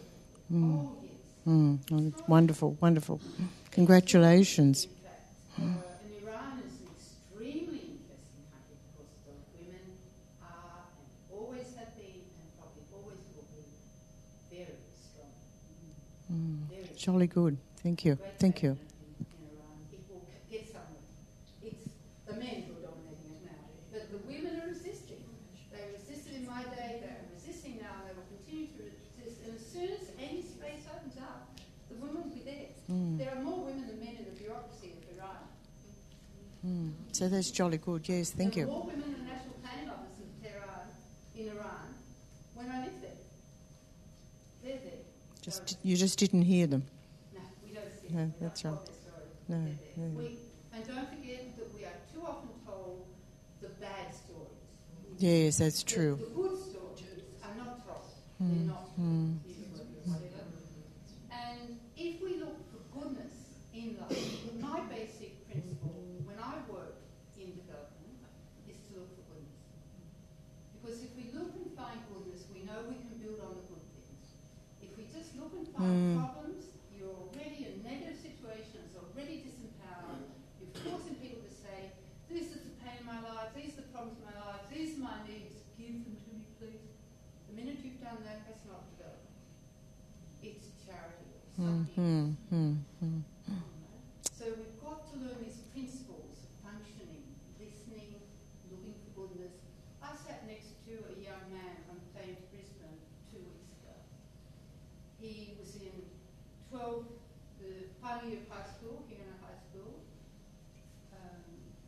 Wonderful, wonderful. Congratulations.
And Iran is an extremely interesting country because the women are and always have been and probably always will be very strong. Very
Jolly good. Thank you. Thank you.
in Iran. It will get somewhere. It's the men who are dominating it now. But the women are resisting. They resisted in my day, they're resisting now, they will continue to resist. And as soon as any space opens up, the women will be there. There are more women than men in the bureaucracy of Iran.
So that's jolly good. Yes, thank
There
you.
were more women in the National Planning Office of Tehran in Iran when I lived there. They're there.
You just didn't hear them.
No, we don't see
No,
them. We
that's
don't
right.
tell their story.
No,
They're there.
no.
And don't forget that we are too often told the bad stories.
Yes, that's
The
true.
good stories are not told. They're not usually whatever. And if we look for goodness in life, my basic principle when I work in development is to look for goodness. Because if we look and find goodness, we know we can build on the good things. If we just look and find problems, you're already in negative situations, already disempowered. You're forcing people to say, this is the pain in my life, these are the problems in my life, these are my needs, give them to me, please. The minute you've done that, that's not development. It's charity or something. So we've got to learn these principles of functioning, listening, looking for goodness. I sat next to a young man on the plane to Brisbane 2 weeks ago. He was in the final year of high school, here in a high school. I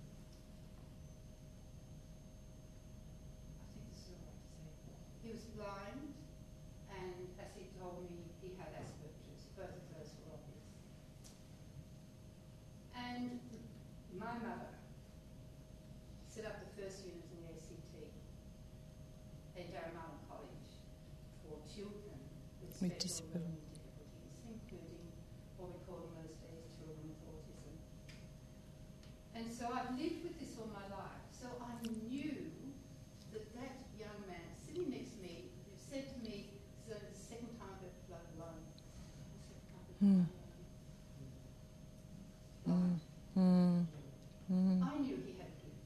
think this is all right to say. He was blind, and as he told me, he had Asperger's. Both of those were obvious. And my mother set up the first unit in the ACT at Darramala College for children with
With
special learning difficulties, including what we called in those days children with autism. And so I've lived with this all my life. So I knew that young man sitting next to me, who said to me, this is the second time I've ever flown alone. I knew he had a gift.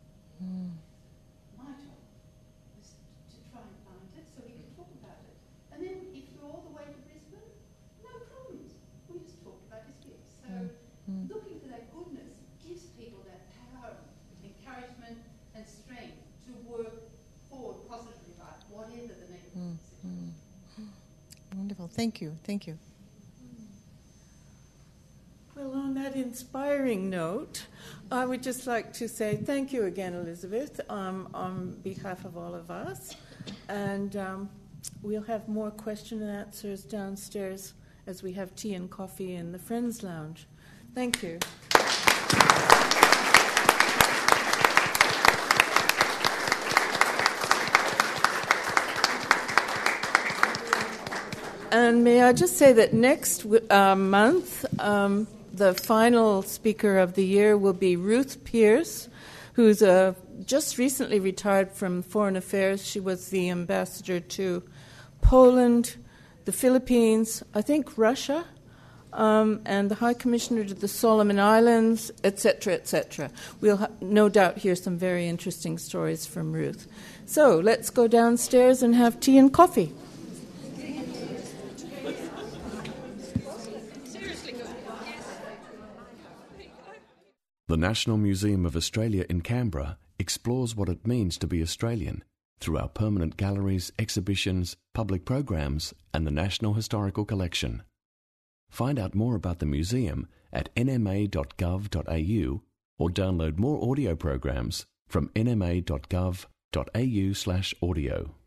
My job was to try and find it so he could talk about it. And then he flew all the way to Brisbane, no problems. We just talked about his gifts. So looking for that goodness gives people that power, encouragement and strength to work forward positively, right? Whatever the negative situation.
Wonderful. Thank you. Thank you.
Well, on that inspiring note, I would just like to say thank you again, Elizabeth, on behalf of all of us. And we'll have more question and answers downstairs as we have tea and coffee in the Friends Lounge. Thank you. And may I just say that next month, the final speaker of the year will be Ruth Pierce, who's just recently retired from Foreign Affairs. She was the ambassador to Poland, the Philippines, I think Russia, and the High Commissioner to the Solomon Islands, etc., etc. We'll no doubt hear some very interesting stories from Ruth. So let's go downstairs and have tea and coffee.
The National Museum of Australia in Canberra explores what it means to be Australian through our permanent galleries, exhibitions, public programs, and the National Historical Collection. Find out more about the museum at nma.gov.au or download more audio programs from nma.gov.au/audio.